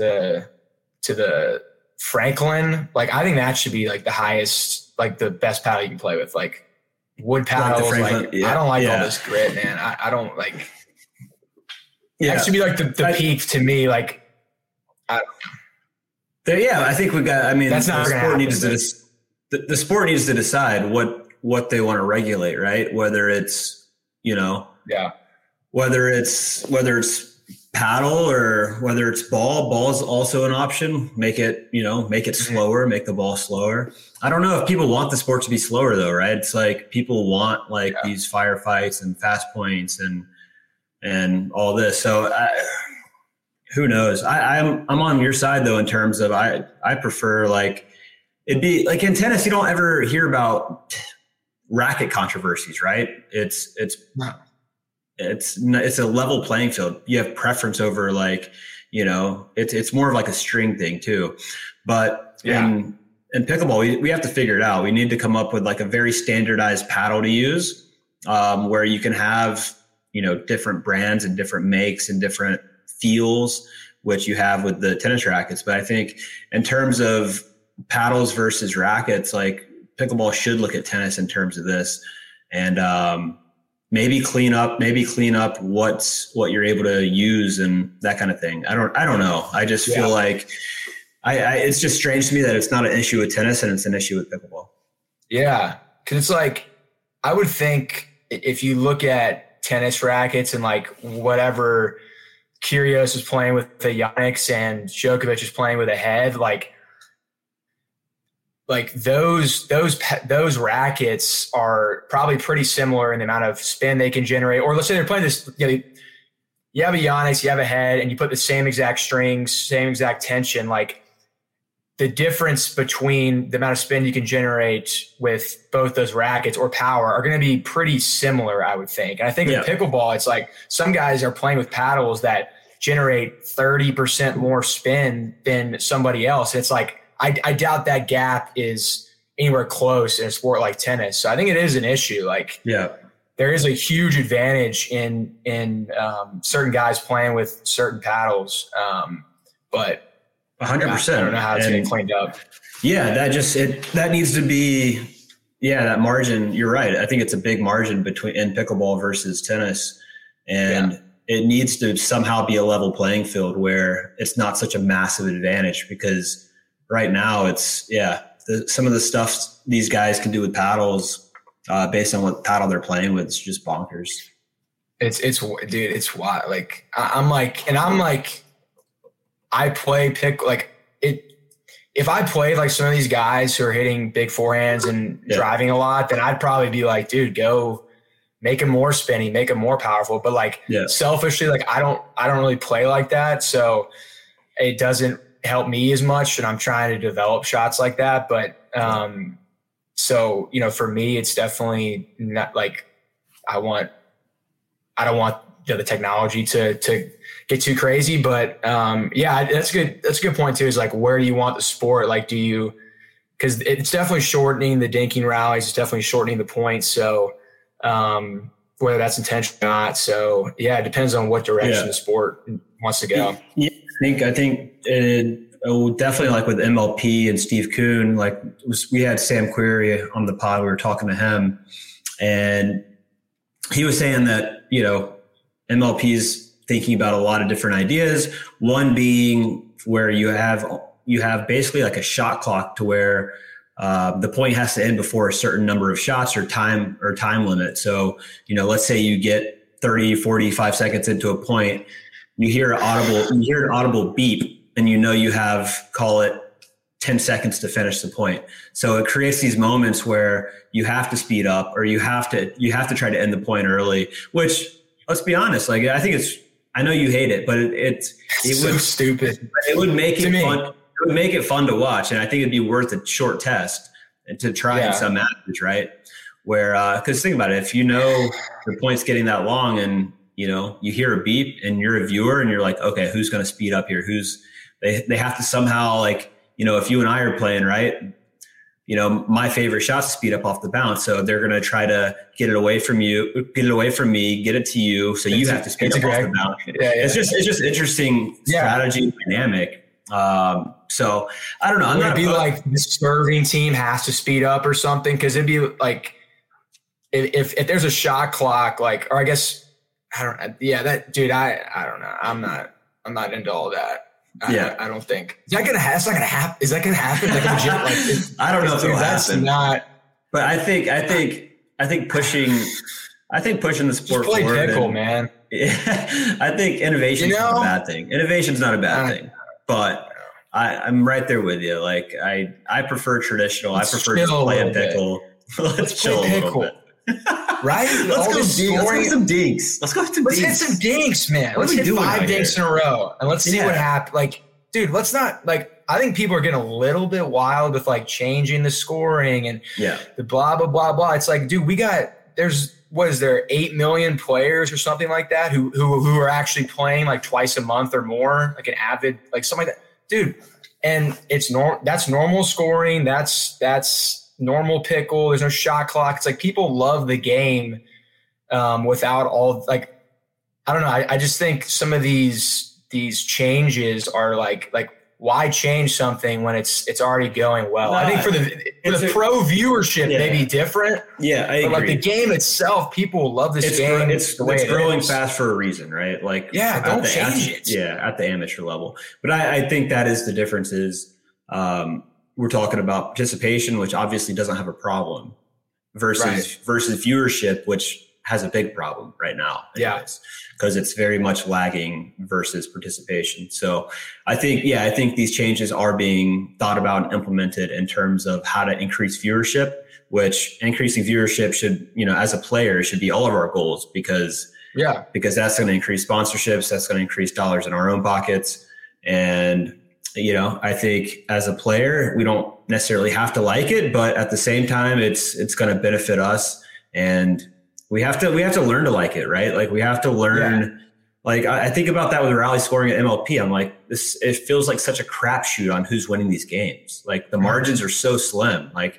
the Franklin. Like I think that should be like the highest, like the best paddle you can play with. Like wood paddles. Like I don't like all this grit, man. I don't like. Yeah, that should be like the peak to me. Like, I think we got. I mean, that's not going to happen. The sport needs to decide what they want to regulate, right? Whether it's whether it's paddle or whether it's ball is also an option. Make it slower, make the ball slower. I don't know if people want the sport to be slower though, right? It's like people want these firefights and fast points and all this. So who knows? I'm on your side though, in terms of I prefer like it'd be like in tennis, you don't ever hear about racket controversies, right? It's a level playing field. You have preference over it's more of like a string thing too. But in pickleball, we have to figure it out. We need to come up with like a very standardized paddle to use, where you can have, different brands and different makes and different feels, which you have with the tennis rackets. But I think in terms of paddles versus rackets, like pickleball should look at tennis in terms of this, and maybe clean up what you're able to use and that kind of thing. I don't know. I just feel like it's just strange to me that it's not an issue with tennis and it's an issue with pickleball. Yeah. Cause it's like, I would think if you look at tennis rackets and like whatever Kyrgios is playing with the Yonex and Djokovic is playing with a head, like those rackets are probably pretty similar in the amount of spin they can generate. Or let's say they're playing this, you have a Yonex, you have a head, and you put the same exact strings, same exact tension. Like the difference between the amount of spin you can generate with both those rackets or power are going to be pretty similar, I would think. And I think in pickleball, it's like some guys are playing with paddles that generate 30% more spin than somebody else. It's like, I doubt that gap is anywhere close in a sport like tennis. So I think it is an issue. Like, there is a huge advantage in certain guys playing with certain paddles. But 100%. I don't know how it's getting cleaned up. Yeah, that needs to be Yeah, that margin, you're right. I think it's a big margin between in pickleball versus tennis. And it needs to somehow be a level playing field where it's not such a massive advantage, because right now it's, some of the stuff these guys can do with paddles based on what paddle they're playing with is just bonkers. It's dude, it's wild. Like I play if I played like some of these guys who are hitting big forehands and driving a lot, then I'd probably be like, dude, go make them more spinny, make them more powerful. But like selfishly, like I don't really play like that. So it doesn't help me as much. And I'm trying to develop shots like that. But so, for me, it's definitely not like I don't want the technology to get too crazy, but that's good. That's a good point too. Is like, where do you want the sport? Like, because it's definitely shortening the dinking rallies. It's definitely shortening the points. So whether that's intentional or not. So it depends on what direction the sport wants to go. Yeah, I think definitely like with MLP and Steve Kuhn, we had Sam Query on the pod. We were talking to him, and he was saying that, MLP is thinking about a lot of different ideas. One being where you have basically like a shot clock to where the point has to end before a certain number of shots or time limit. So, let's say you get 30, 45 seconds into a point, you hear an audible beep, and you have, call it 10 seconds to finish the point. So it creates these moments where you have to speed up, or you have to try to end the point early, which, let's be honest, like I know you hate it, but it's so stupid. It would make it fun. It would make it fun to watch. And I think it'd be worth a short test and to try in some matches, right? Where, cause think about it. If the point's getting that long and, you hear a beep and you're a viewer and you're like, okay, who's going to speed up here? They have to somehow, like, if you and I are playing, right? My favorite shot's to speed up off the bounce. So they're going to try to get it away from you, get it away from me, get it to you. So you have to speed up off the bounce. It's just interesting strategy dynamic. So I don't know. I'm going to be like the serving team has to speed up or something. Cause it'd be like, if there's a shot clock, like, or I guess, I don't know. I'm not into all that. I don't think. Is that gonna happen? Is that gonna happen? Like, legit, I don't know if it'll happen. Not. But I think pushing the sport forward. Play pickle, man. I think innovation is not a bad thing. Innovation's not a bad thing, but I'm right there with you. Like I prefer traditional. I prefer just playing pickle. Let's chill a little bit. Right? Let's go some dinks. Let's hit some dinks, man. Let's hit 5 dinks in a row and let's see what happens. Like, dude, let's not I think people are getting a little bit wild with like changing the scoring and the blah, blah, blah, blah. It's like, dude, there's 8 million players or something like that who are actually playing like twice a month or more, like an avid, like something like that, dude. And that's normal scoring. That's normal pickle. There's no shot clock. It's like people love the game without all, like, I don't know. I just think some of these changes are like why change something when it's already going well? I think for the pro viewership, maybe different. Yeah, I agree. But like the game itself, people love this game. It's growing fast for a reason, right? Like, don't change it. Yeah, at the amateur level. But I think that is the difference is we're talking about participation, which obviously doesn't have a problem, versus viewership, which has a big problem right now. Because it's very much lagging versus participation. So I think these changes are being thought about and implemented in terms of how to increase viewership, which increasing viewership should, as a player, should be all of our goals because that's going to increase sponsorships. That's going to increase dollars in our own pockets. And, I think as a player, we don't necessarily have to like it, but at the same time, it's going to benefit us. And we have to learn to like it, right? Like we have to learn, like I think about that with rally scoring at MLP. I'm like, it feels like such a crapshoot on who's winning these games. Like the margins are so slim. Like,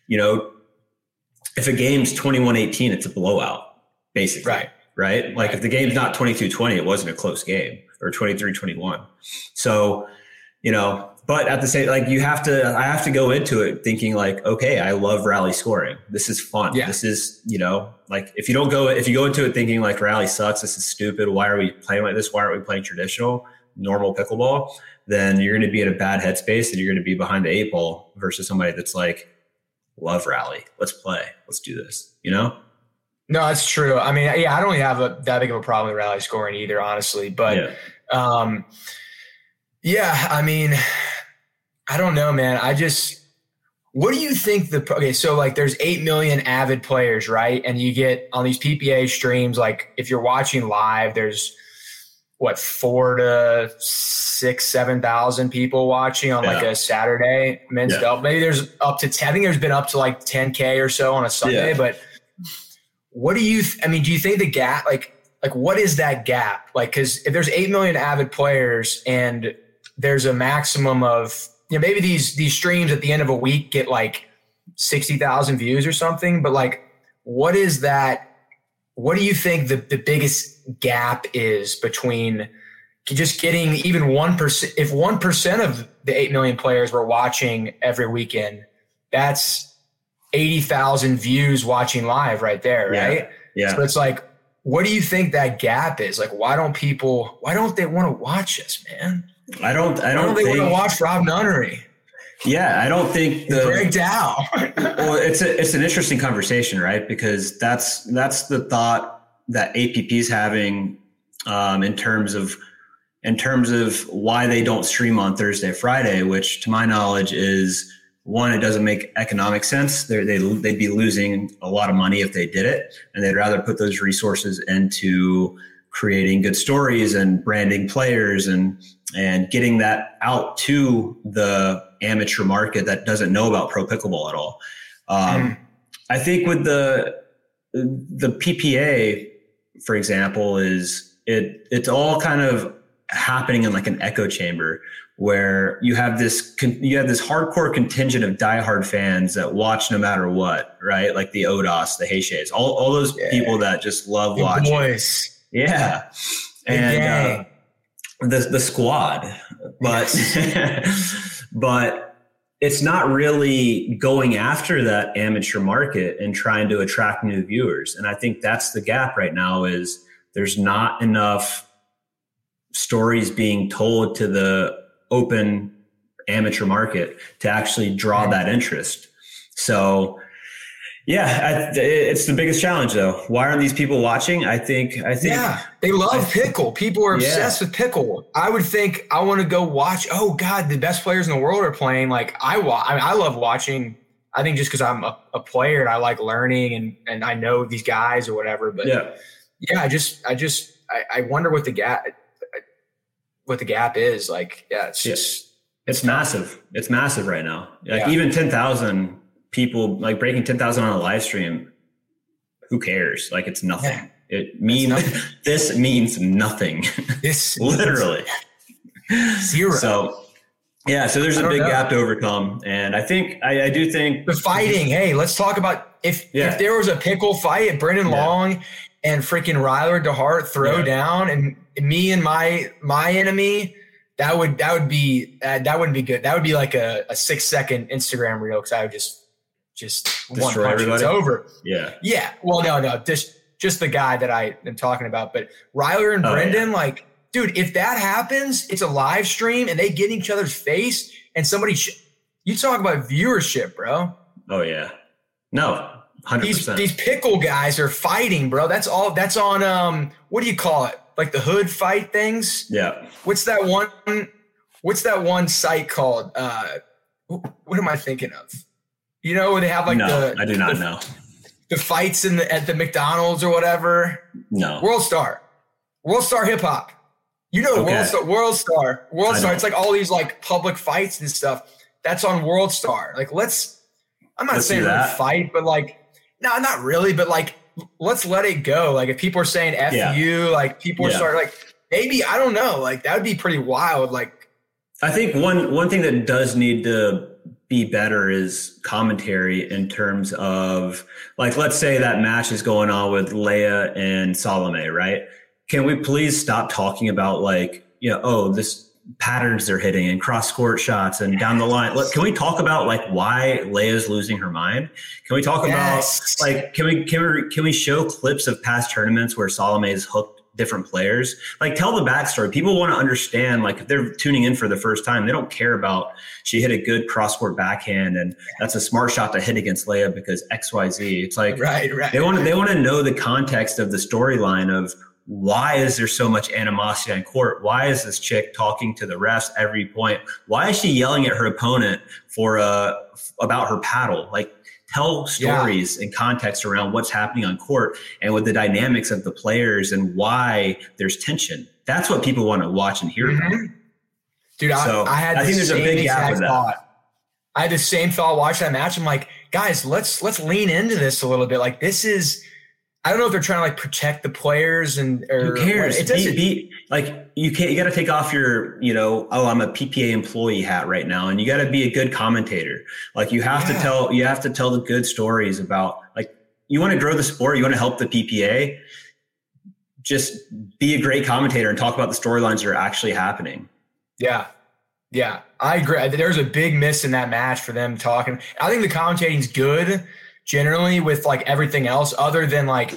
if a game's 21-18, it's a blowout basically. Right. Like if the game's not 22-20, it wasn't a close game, or 23-21. So, but at the same, like I have to go into it thinking like, okay, I love rally scoring. This is fun. Yeah. This is, like if you go into it thinking like rally sucks, this is stupid. Why are we playing like this? Why aren't we playing traditional, normal pickleball? Then you're going to be in a bad headspace and you're going to be behind the 8 ball versus somebody that's like, love rally. Let's play. Let's do this. No, that's true. I mean, yeah, I don't really have that big of a problem with rally scoring either, honestly. But yeah, I mean, I don't know, man. What do you think so like there's 8 million avid players, right? And you get on these PPA streams, like if you're watching live, there's 4 to 6, 7,000 people watching on like a Saturday men's double. Maybe there's up to 10. I think there's been up to like 10K or so on a Sunday, but what do you, do you think the gap, like what is that gap? Like, cause if there's 8 million avid players and there's a maximum of, maybe these streams at the end of a week get like 60,000 views or something, but like, what is that? What do you think the biggest gap is between just getting even 1%? If 1% of the 8 million players were watching every weekend, that's 80,000 views watching live right there, right? Yeah. So it's like, what do you think that gap is? Like, why don't they want to watch us, man? I don't want to watch Rob Nunnery? Yeah, I don't think break down. Well, it's an interesting conversation, right? Because that's the thought that APP is having in terms of why they don't stream on Thursday, Friday, which to my knowledge is one, it doesn't make economic sense. They'd be losing a lot of money if they did it, and they'd rather put those resources into creating good stories and branding players and getting that out to the amateur market that doesn't know about pro pickleball at all. I think with the PPA, for example, it's all kind of happening in like an echo chamber where you have this hardcore contingent of diehard fans that watch no matter what, right? Like the Odas, the Heisheis, all those people that just love watching. Boys. Yeah. And the squad, but but it's not really going after that amateur market and trying to attract new viewers. And I think that's the gap right now is there's not enough stories being told to the open amateur market to actually draw that interest. So yeah, it's the biggest challenge though. Why aren't these people watching? I think they love pickle. People are obsessed with pickle. I would think I want to go watch. Oh God, the best players in the world are playing. Like I love watching. I think just because I'm a player and I like learning and I know these guys or whatever. But I wonder what the gap is. Like it's massive. It's massive right now. Like even 10,000. People like breaking 10,000 on a live stream. Who cares? Like it's nothing. Yeah. It means this means nothing. This literally zero. So there's a big gap to overcome. And I think, I do think the fighting. Hey, let's talk about if there was a pickle fight, Brendan Long and freaking Ryler DeHart throw down and me and my enemy, that wouldn't be good. That would be like a 6-second Instagram reel. Cause I would just one punch, it's over. Yeah. Well, no, just the guy that I am talking about. But Ryler and Brendan, like, dude, if that happens, it's a live stream and they get in each other's face and somebody, you talk about viewership, bro. Oh yeah, no, 100%. These pickle guys are fighting, bro. That's all. That's on what do you call it? Like the hood fight things. Yeah. What's that one site called? What am I thinking of? You know, where they have like I do not know. The fights at the McDonald's or whatever. No. World Star Hip Hop. You know, okay. World Star. It's like all these like public fights and stuff. That's on World Star. Like I'm not saying fight, but like, no, not really. But like, let's let it go. Like if people are saying F you, like people are starting like, maybe, I don't know. Like that would be pretty wild. Like, I think one thing that does need to be better is commentary in terms of like, let's say that match is going on with Leia and Salome, right? Can we please stop talking about like, this patterns they're hitting and cross court shots and down the line. Look, can we talk about like why Leia's losing her mind? Can we talk about like can we show clips of past tournaments where Salome's hooked different players? Like, tell the backstory. People want to understand, like, if they're tuning in for the first time, they don't care about she hit a good cross court backhand and that's a smart shot to hit against Leia because XYZ. It's like right. They want to know the context of the storyline of why is there so much animosity on court? Why is this chick talking to the refs every point? Why is she yelling at her opponent about her paddle? Like, tell stories and context around what's happening on court and with the dynamics of the players and why there's tension. That's what people want to watch and hear about. Dude, I think there's a big gap with that. I had the same thought watching that match. I'm like, guys, let's lean into this a little bit. Like, this is, I don't know if they're trying to like protect the players or who cares? It doesn't you got to take off your, I'm a PPA employee hat right now. And you got to be a good commentator. Like you have to tell the good stories about, like, you want to grow the sport. You want to help the PPA. Just be a great commentator and talk about the storylines that are actually happening. Yeah. Yeah. I agree. There's a big miss in that match for them talking. I think the commentating's good generally with like everything else other than like,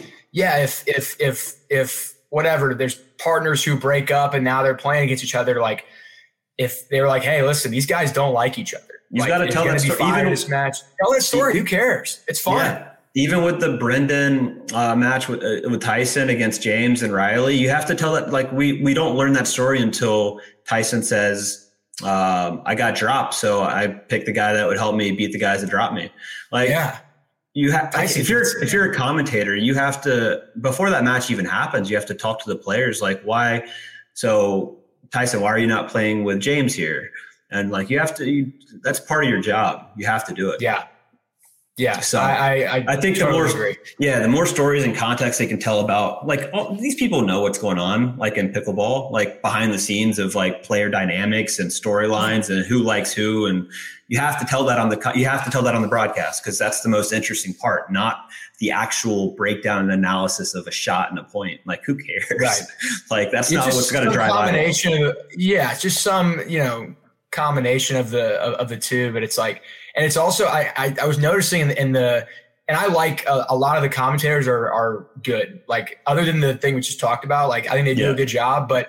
if whatever, there's partners who break up and now they're playing against each other. Like if they were like, hey, listen, these guys don't like each other. You've got to tell that story. Even this match, tell that story. Who cares? It's fun. Yeah. Even with the Brendan match with Tyson against James and Riley, you have to tell it. Like we don't learn that story until Tyson says, I got dropped. So I picked the guy that would help me beat the guys that dropped me. Like, you have, if you're a commentator, you have to, before that match even happens, you have to talk to the players. Like, why? So Tyson, why are you not playing with James here? And like, you have to, that's part of your job. You have to do it. Yeah. Yeah. So I think totally the more stories and context they can tell about, like, these people know what's going on, like in pickleball, like behind the scenes of like player dynamics and storylines and who likes who. And you have to tell that on the broadcast, because that's the most interesting part, not the actual breakdown and analysis of a shot and a point. Like, who cares? Right. Like, that's not what's going to drive it. Just some, combination of the two, but it's like, and it's also, I was noticing and I like a lot of the commentators are good. Like, other than the thing we just talked about, like, I think they do a good job, but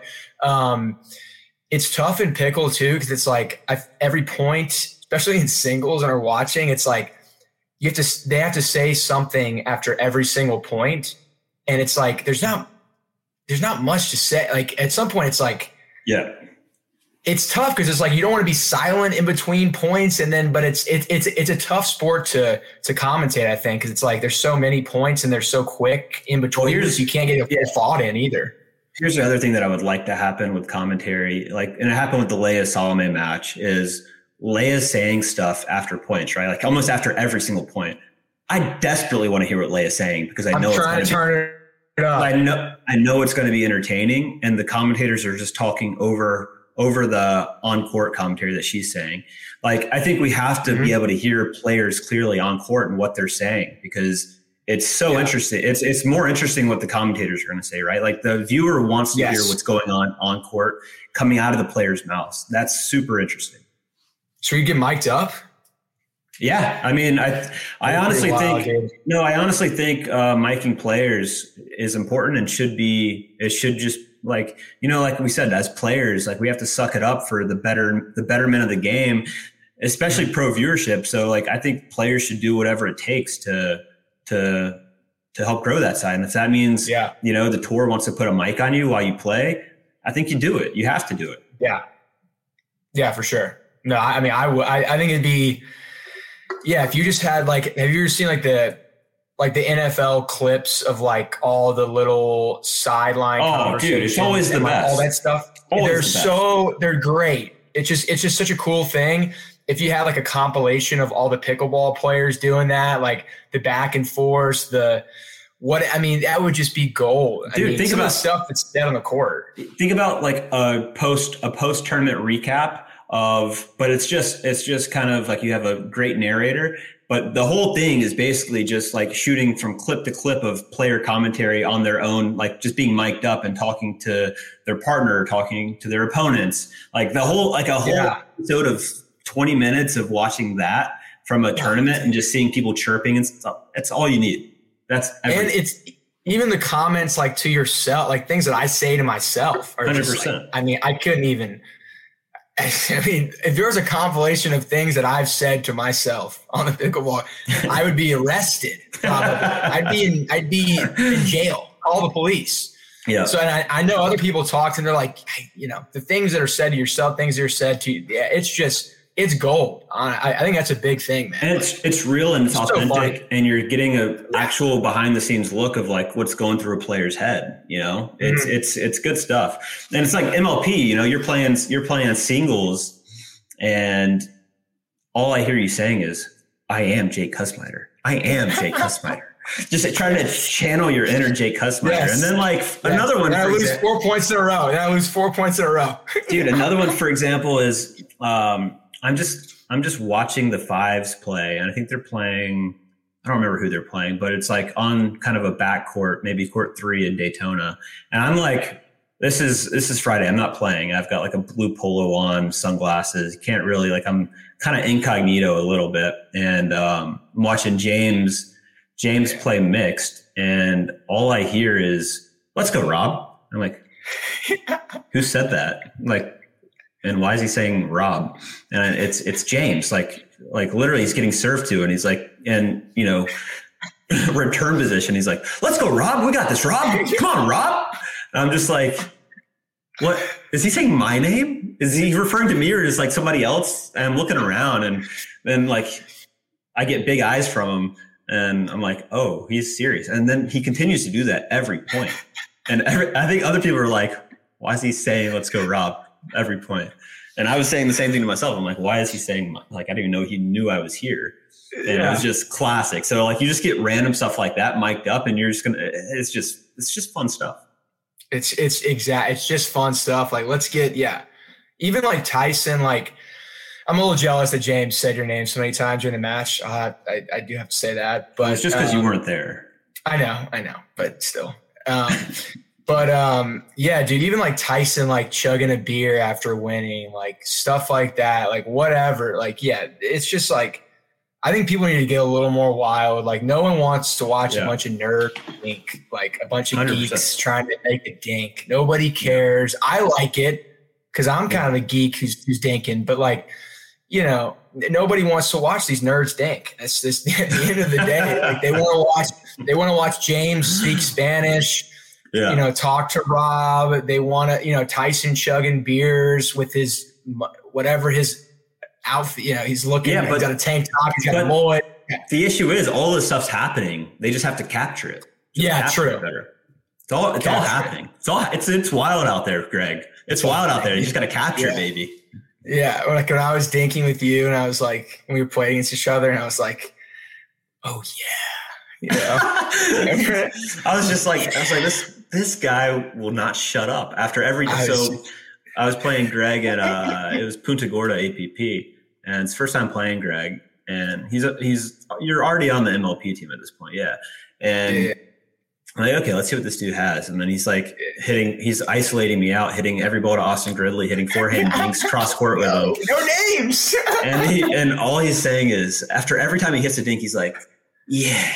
it's tough in pickle too. Cause it's like every point, especially in singles and are watching, it's like, they have to say something after every single point. And it's like, there's not much to say. Like, at some point it's like, it's tough because it's like you don't want to be silent in between points, but it's a tough sport to commentate, I think, because it's like there's so many points and they're so quick in between, so you can't get a full thought in either. Here's the other thing that I would like to happen with commentary, like, and it happened with the Leia Salome match, is Leia saying stuff after points, right? Like almost after every single point. I desperately want to hear what Leia's saying because I know it's trying to turn it up. I know it's going to be entertaining, and the commentators are just talking over the on-court commentary that she's saying. Like, I think we have to be able to hear players clearly on court and what they're saying, because it's so interesting. It's more interesting what the commentators are going to say, right? Like, the viewer wants to hear what's going on court coming out of the player's mouths. That's super interesting. Should we get mic'd up? Yeah. I mean, I honestly think miking players is important and it should just, like, like we said, as players, like, we have to suck it up for the betterment of the game, especially pro viewership. So, like, I think players should do whatever it takes to help grow that side. And if that means, the tour wants to put a mic on you while you play, I think you do it. You have to do it. Yeah. Yeah, for sure. No, I mean, I think it'd be, if you just had, like, have you ever seen like the NFL clips of like all the little sideline conversations? Dude, it's always the best. All that stuff. They're great. It's just such a cool thing. If you had like a compilation of all the pickleball players doing that, like the back and forth, that would just be gold. Dude, think about stuff that's dead on the court. Think about like a post tournament recap but it's just kind of like, you have a great narrator but the whole thing is basically just like shooting from clip to clip of player commentary on their own, like just being mic'd up and talking to their partner, talking to their opponents, like a whole episode of 20 minutes of watching that from a tournament and just seeing people chirping and stuff. That's all you need. That's everything. And it's even the comments like to yourself, like things that I say to myself are 100%. just like, I mean, I couldn't even, I mean, if there was a compilation of things that I've said to myself on the pickleball, I would be arrested. Probably. I'd be in jail. Call the police. Yeah. So, and I know other people talk and they're like, hey, you know, the things that are said to yourself, things that are said to you. Yeah, it's gold. I think that's a big thing, man. And it's real and it's authentic, so and you're getting an actual behind the scenes look of like what's going through a player's head. You know, it's good stuff. And it's like MLP. You know, you're playing singles, and all I hear you saying is, "I am Jake Kussmayer. I am Jake Kussmayer." Just trying to channel your inner Jake Kussmayer. Yes. And then another one. I lose 4 points in a row. Dude, another one, for example, is I'm just watching the fives play, and I think they're playing, I don't remember who they're playing, but it's like on kind of a back court, maybe court 3 in Daytona. And I'm like, this is Friday. I'm not playing. I've got like a blue polo on, sunglasses. Can't really, like, I'm kind of incognito a little bit. And I'm watching James play mixed, and all I hear is, "Let's go, Rob." I'm like, who said that? Like, and why is he saying Rob? And it's James, like literally he's getting served to, and he's like, and you know, return position. He's like, "Let's go, Rob. We got this, Rob. Come on, Rob." And I'm just like, what is he saying? My name? Is he referring to me or just like somebody else? And I'm looking around, and then like I get big eyes from him, and I'm like, oh, he's serious. And then he continues to do that every point. And I think other people are like, why is he saying, "Let's go, Rob," every point? And I was saying the same thing to myself. I'm like, why is he saying, like, I didn't even know he knew I was here. And it was just classic. So like, you just get random stuff like that mic'd up, and you're just it's just fun stuff. It's just fun stuff. Like, let's get, even like Tyson, like, I'm a little jealous that James said your name so many times during the match. I do have to say that, but it's just because you weren't there. I know, but still. Yeah, dude, even like Tyson, like chugging a beer after winning, like stuff like that, like whatever. Like, yeah, it's just like, I think people need to get a little more wild. Like, no one wants to watch a bunch of nerds dink, like a bunch of 100%. Geeks trying to make a dink. Nobody cares. I like it because I'm kind of a geek who's dinking, but like, you know, nobody wants to watch these nerds dink. That's just at the end of the day. Like, they want to watch James speak Spanish. Yeah. You know, talk to Rob. They want to, you know, Tyson chugging beers with his whatever his outfit. You know, he's looking. Yeah, he's got a tank top. He's got a mullet. The issue is all this stuff's happening. They just have to capture it. True. It's all happening. It's wild out there, Greg. It's wild out there. You just got to capture it, baby. Yeah, like when I was dinking with you, and I was like, we were playing against each other, and I was like, oh yeah, you know. I was like, this guy will not shut up after every. So I was playing Greg at it was Punta Gorda APP, and it's first time playing Greg, and you're already on the MLP team at this point, and. I'm like, okay, let's see what this dude has. And then he's like he's isolating me out, hitting every ball to Austin Gridley, hitting forehand dinks cross court with him. No names. and all he's saying is, after every time he hits a dink, he's like, yeah.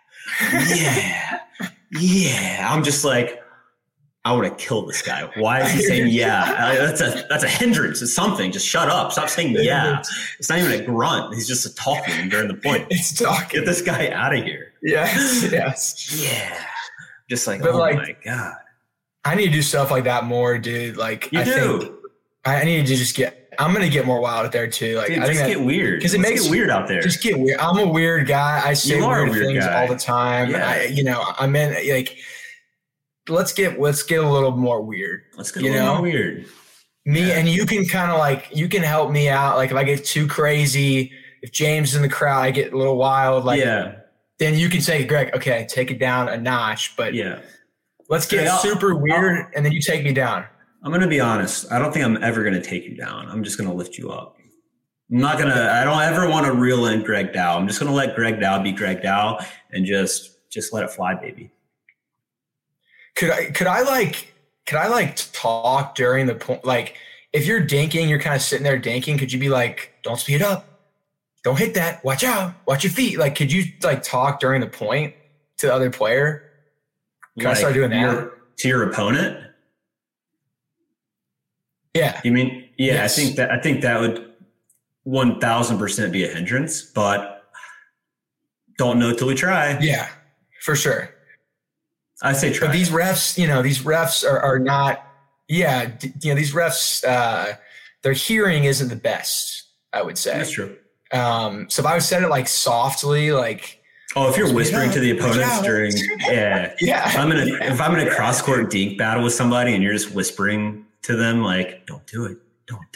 I'm just like, I want to kill this guy. Why is he saying yeah? That's a hindrance. It's something. Just shut up. Stop saying yeah. It's not even a grunt. He's just talking during the point. It's talking. Get this guy out of here. Yes. Yeah. Just like, but my God. I need to do stuff like that more, dude. Like, I think I need to just I'm going to get more wild out there too. Like, dude, I think get weird. Because it makes it weird out there. Just get weird. I'm a weird guy. I say weird things all the time. Yeah. I'm in like, let's get a little more weird. Let's get a little more weird. And you can kind of like, you can help me out. Like if I get too crazy, if James is in the crowd, I get a little wild. Like, then you can say, Greg, okay, take it down a notch, but let's get super weird, and then you take me down. I'm going to be honest. I don't think I'm ever going to take you down. I'm just going to lift you up. I don't ever want to reel in Greg Dow. I'm just gonna let Greg Dow be Greg Dow and just let it fly, baby. Could I talk during the point? Like, if you're dinking, you're kind of sitting there dinking. Could you be like, don't speed up, don't hit that, watch out, watch your feet? Like, could you like talk during the point to the other player? Can I start doing that to your opponent? Yeah. You mean, yeah, Yes. I think that would 1,000% be a hindrance, but don't know till we try. Yeah, for sure. I say try. But these refs are not, these refs, their hearing isn't the best, I would say. That's true. So if I said it like softly, like, if you're whispering to the opponents during, yeah. If I'm in a cross court dink battle with somebody and you're just whispering to them, like, don't do it.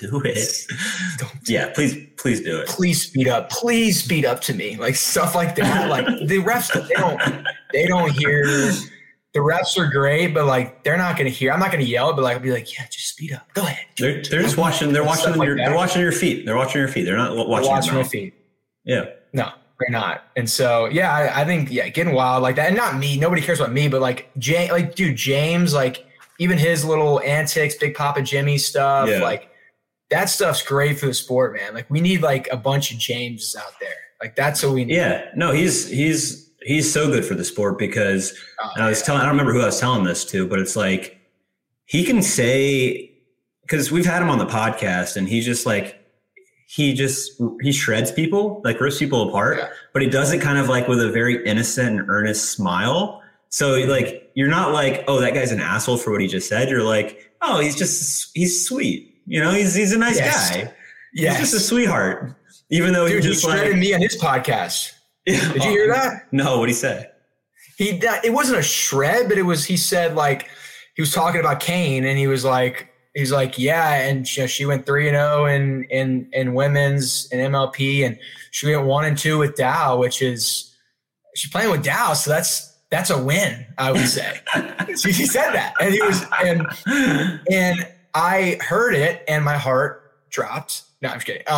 Please do it. Please speed up. Please speed up to me. Like stuff like that. Like the refs, they don't hear. The refs are great, but like they're not going to hear. I'm not going to yell, but like I'll be like, yeah, just speed up. Go ahead. They're just watching. They're watching your feet. They're watching your feet. They're not watching my feet. Yeah. No, they're not. And so I think getting wild like that, and not me. Nobody cares about me, but like James, like even his little antics, Big Papa Jimmy stuff, like that stuff's great for the sport, man. Like we need like a bunch of Jameses out there. Like that's what we need. Yeah. No, he's so good for the sport because I don't remember who I was telling this to, but it's like he can say, because we've had him on the podcast and he's just like, he shreds people, like rips people apart, but he does it kind of like with a very innocent and earnest smile. So like, you're not like, oh, that guy's an asshole for what he just said. You're like, oh, he's sweet. You know, he's a nice guy. Yeah. He's just a sweetheart. Even though he shredded me on his podcast. Did you hear that? No, what'd he say? It wasn't a shred, but he said like, he was talking about Kane and he's like, yeah. And she went 3-0 in women's in MLP and she went 1-2 with Dow, which is she's playing with Dow. So that's a win, I would say. He said that and he was, and I heard it and my heart dropped. No, I'm just kidding.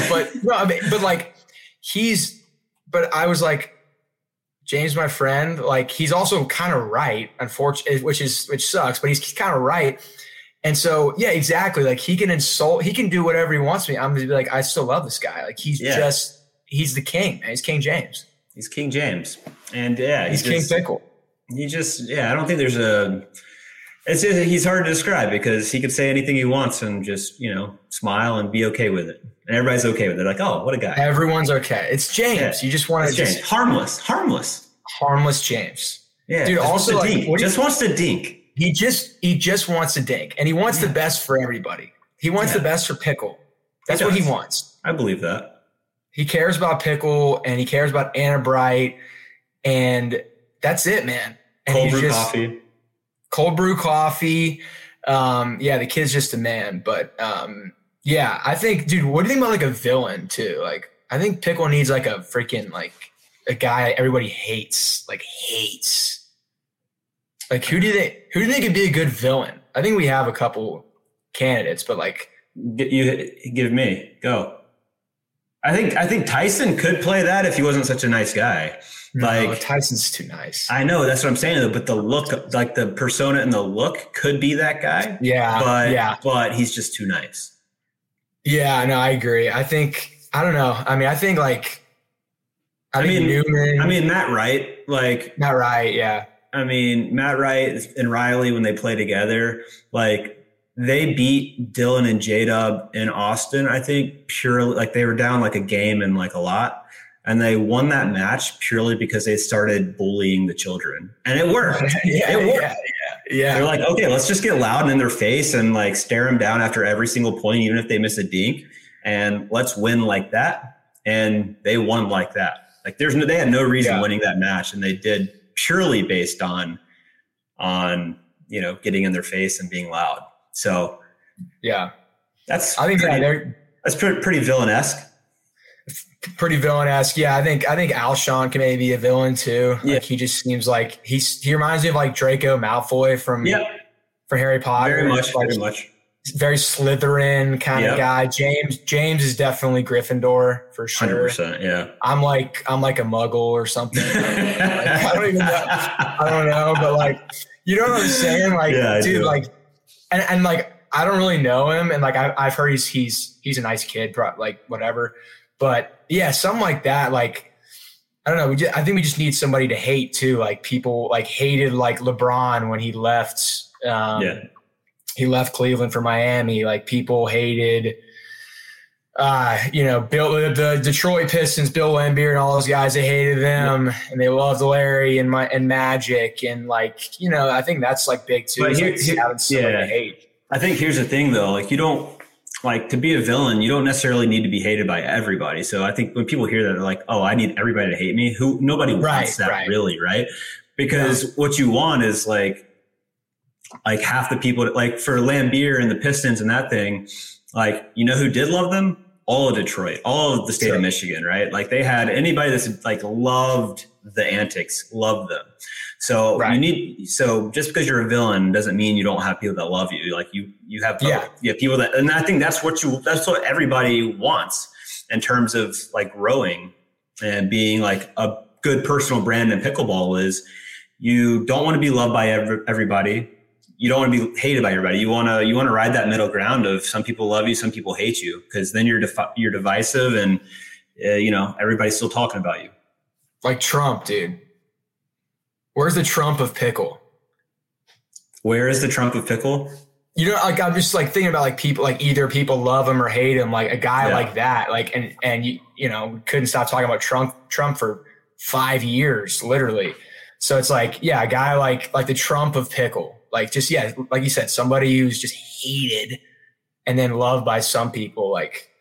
But I was like, James, my friend, like he's also kind of right, unfortunately, which sucks, but he's kind of right. And so, yeah, exactly. Like he can insult, he can do whatever he wants me. I'm gonna be like, I still love this guy. Like he's the king, man. He's King James. He's King James. And he's King Pickle. I don't think there's he's hard to describe because he could say anything he wants and just, smile and be okay with it. And everybody's okay with it. Like, oh, what a guy. Everyone's okay. It's James. Yeah. You just want to just harmless James. Yeah. Dude, also like, wants to dink. He just wants to dink and he wants the best for everybody. He wants the best for Pickle. That's what he wants. I believe that. He cares about Pickle and he cares about Anna Bright and that's it, man. And Cold brew coffee. The kid's just a man. But I think, dude, what do you think about like a villain too? Like, I think Pickle needs like a freaking like a guy everybody hates. Like who do they could be a good villain? I think we have a couple candidates, but like you give me go. I think Tyson could play that if he wasn't such a nice guy. No, Tyson's too nice. I know, that's what I'm saying though. But the look, like the persona and the look, could be that guy. Yeah, but he's just too nice. Yeah, no, I agree. I don't know. I mean, I think Newman. I mean, Matt Wright, Matt Wright, yeah. I mean, Matt Wright and Riley when they play together, like they beat Dylan and J-Dub in Austin. I think purely like they were down like a game and like a lot. And they won that match purely because they started bullying the children. And it worked. It worked. Yeah. They're like, okay, let's just get loud and in their face and like stare them down after every single point, even if they miss a dink. And let's win like that. And they won like that. Like they had no reason winning that match. And they did purely based on getting in their face and being loud. So that's pretty villanesque. Pretty villain-esque. Yeah, I think Alshon can maybe be a villain too. Yeah. Like he just seems like he reminds me of like Draco Malfoy from Harry Potter. Very much. very Slytherin kind of guy. James is definitely Gryffindor for sure. 100%, yeah. I'm like a Muggle or something. I don't even know. I don't know, but like, you know what I'm saying? Like, yeah, dude, like, and like, I don't really know him, and like, I've heard he's a nice kid, like whatever. But yeah, something like that. Like, I don't know. I think we just need somebody to hate too. Like people like hated like LeBron when he left. He left Cleveland for Miami. Like people hated, Bill, the Detroit Pistons, Bill Laimbeer and all those guys. They hated them, and they loved Larry and Magic, and like I think that's like big too. But having somebody to hate. I think here's the thing though, like you don't like to be a villain. You don't necessarily need to be hated by everybody. So I think when people hear that, they're like, "Oh, I need everybody to hate me." Nobody wants that, really, right? Because what you want is like half the people, like for Laimbeer and the Pistons and that thing, like who did love them? All of Detroit, all of the state of Michigan, right? Like they had anybody that's like loved the antics, loved them. So so just because you're a villain doesn't mean you don't have people that love you. Like you have people that, and I think that's what everybody wants in terms of like growing and being like a good personal brand in pickleball is you don't want to be loved by everybody. You don't want to be hated by everybody. You want to ride that middle ground of some people love you, some people hate you, because then you're divisive and everybody's still talking about you. Like Trump, dude. Where's the Trump of pickle? Where is the Trump of pickle? Like I'm just like thinking about like people, like either people love him or hate him, like a guy like that, like and you couldn't stop talking about Trump for 5 years, literally. So it's like, a guy like the Trump of pickle, like just like you said, somebody who's just hated and then loved by some people. Like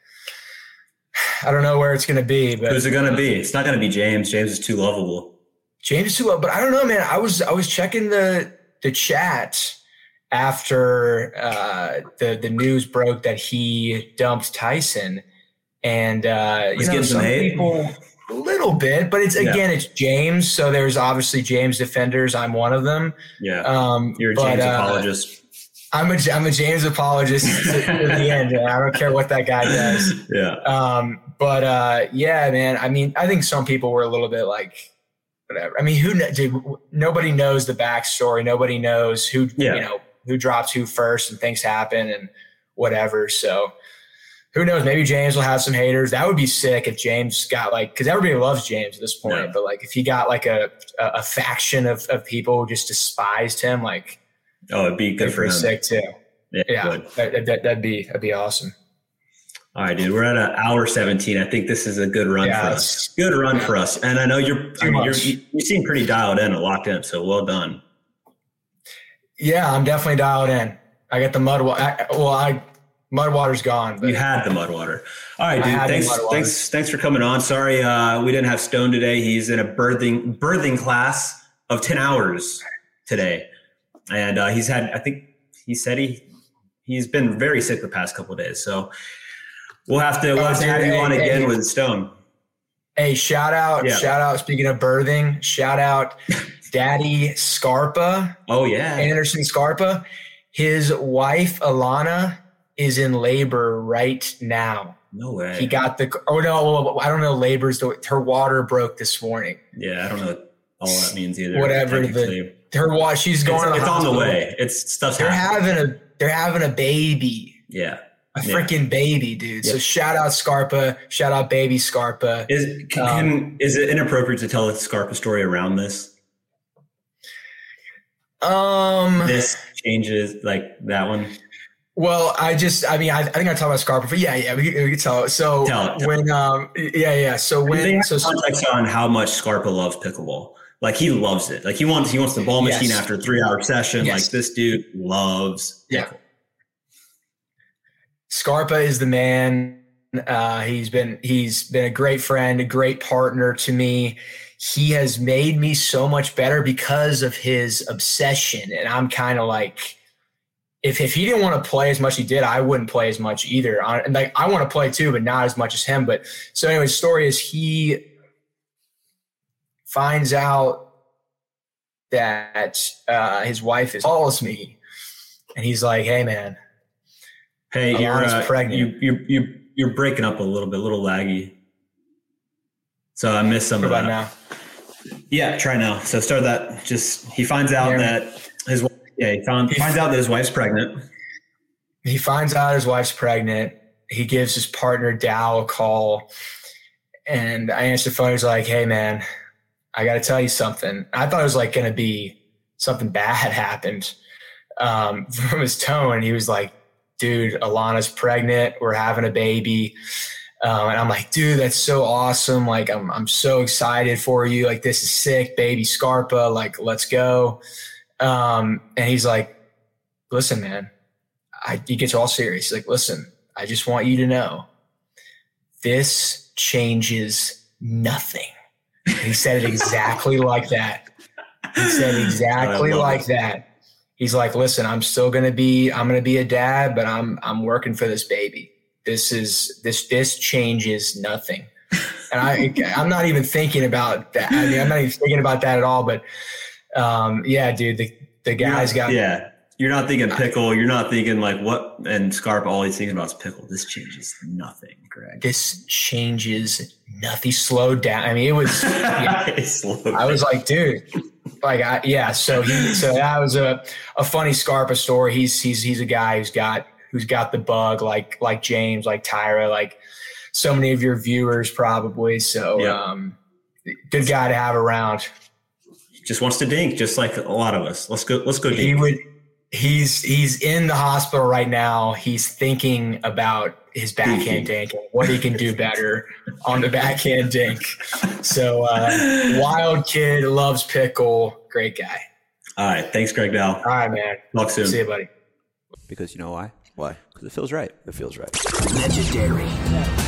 I don't know where it's gonna be, but who's it gonna be? It's not gonna be James. James is too lovable. James is too lovable, but I don't know, man. I was checking the chat after the news broke that he dumped Tyson, and some people a little bit, but it's it's James. So there's obviously James defenders. I'm one of them. Yeah, you're a James apologist. I'm a James apologist to the end. I don't care what that guy does. Yeah. Man. I mean, I think some people were a little bit like, whatever. I mean, nobody knows the backstory. Nobody knows who drops who first, and things happen and whatever. So who knows? Maybe James will have some haters. That would be sick if James got because everybody loves James at this point. Yeah. But like if he got like a faction of people who just despised him, like it'd be good for him. Sick too. Yeah, that'd be awesome. All right, dude. We're at an hour 17. I think this is a good run for us. Good run for us. And I know you seem pretty dialed in and locked in. So well done. Yeah, I'm definitely dialed in. I got the mud water. Mud water's gone. You had the mud water. All right, dude. Thanks for coming on. Sorry, we didn't have Stone today. He's in a birthing class of 10 hours today, and I think he said he's been very sick the past couple of days. So we'll have to have you on again with Stone. Hey, shout out! Speaking of birthing, shout out, Daddy Scarpa. Oh yeah, Anderson Scarpa. His wife Alana is in labor right now. No way. He got I don't know. Her water broke this morning. Yeah, I don't know what all that means either. Whatever her water, she's going. It's on the way. Stuff's happening. They're having a baby. Yeah. A freaking baby, dude. Yeah. So shout out Scarpa. Shout out baby Scarpa. Is it inappropriate to tell a Scarpa story around this? This changes like that one. Well, I think I talked about Scarpa, but yeah, we can tell. So when, So when, context on how much Scarpa loves pickleball. Like he loves it. Like he wants the ball machine after a 3-hour session. Yes. Like this dude loves pickle. Scarpa is the man. He's been a great friend, a great partner to me. He has made me so much better because of his obsession. And I'm kind of like, if he didn't want to play as much as he did, I wouldn't play as much either. And like I want to play too, but not as much as him. But so anyway, the story is he finds out that his wife calls me, and he's like, "Hey man, Hey, Alana's pregnant. You're breaking up a little laggy. So I missed some What of about that. now? Yeah, try now. So start that. He finds out that finds out that his wife's pregnant. He finds out his wife's pregnant. He gives his partner Dow a call, and I answered the phone. He's like, "Hey, man, I got to tell you something." I thought it was like going to be something bad had happened. From his tone, he was like, "Dude, Alana's pregnant. We're having a baby." And I'm like, "Dude, that's so awesome. Like, I'm so excited for you. Like, this is sick, baby Scarpa. Like, let's go." And he's like, "Listen, man." He gets all serious. He's like, "Listen, I just want you to know this changes nothing." He said it exactly like that. He said exactly like that. He's like, "Listen, I'm going to be a dad, but I'm working for this baby. This changes nothing." And I'm not even thinking about that. I mean, I'm not even thinking about that at all, but yeah, dude, the guy's got, yeah. You're not thinking pickle. You're not thinking like what, and Scarpa, all he's thinking about is pickle. This changes nothing, Greg. This changes nothing. He slowed down. I mean, it was, I was like, dude, like, so that was a funny Scarpa story. He's a guy who's got the bug, like James, like Tyra, like so many of your viewers probably. So, good guy to have around. He just wants to dink, just like a lot of us. Let's go dink. He's in the hospital right now. He's thinking about his backhand dink and what he can do better on the backhand dink. So wild kid, loves pickle, great guy. All right, thanks, Greg Dow. All right, man. Talk soon. See you, buddy. Because you know why? Why? Because it feels right. It feels right. Legendary.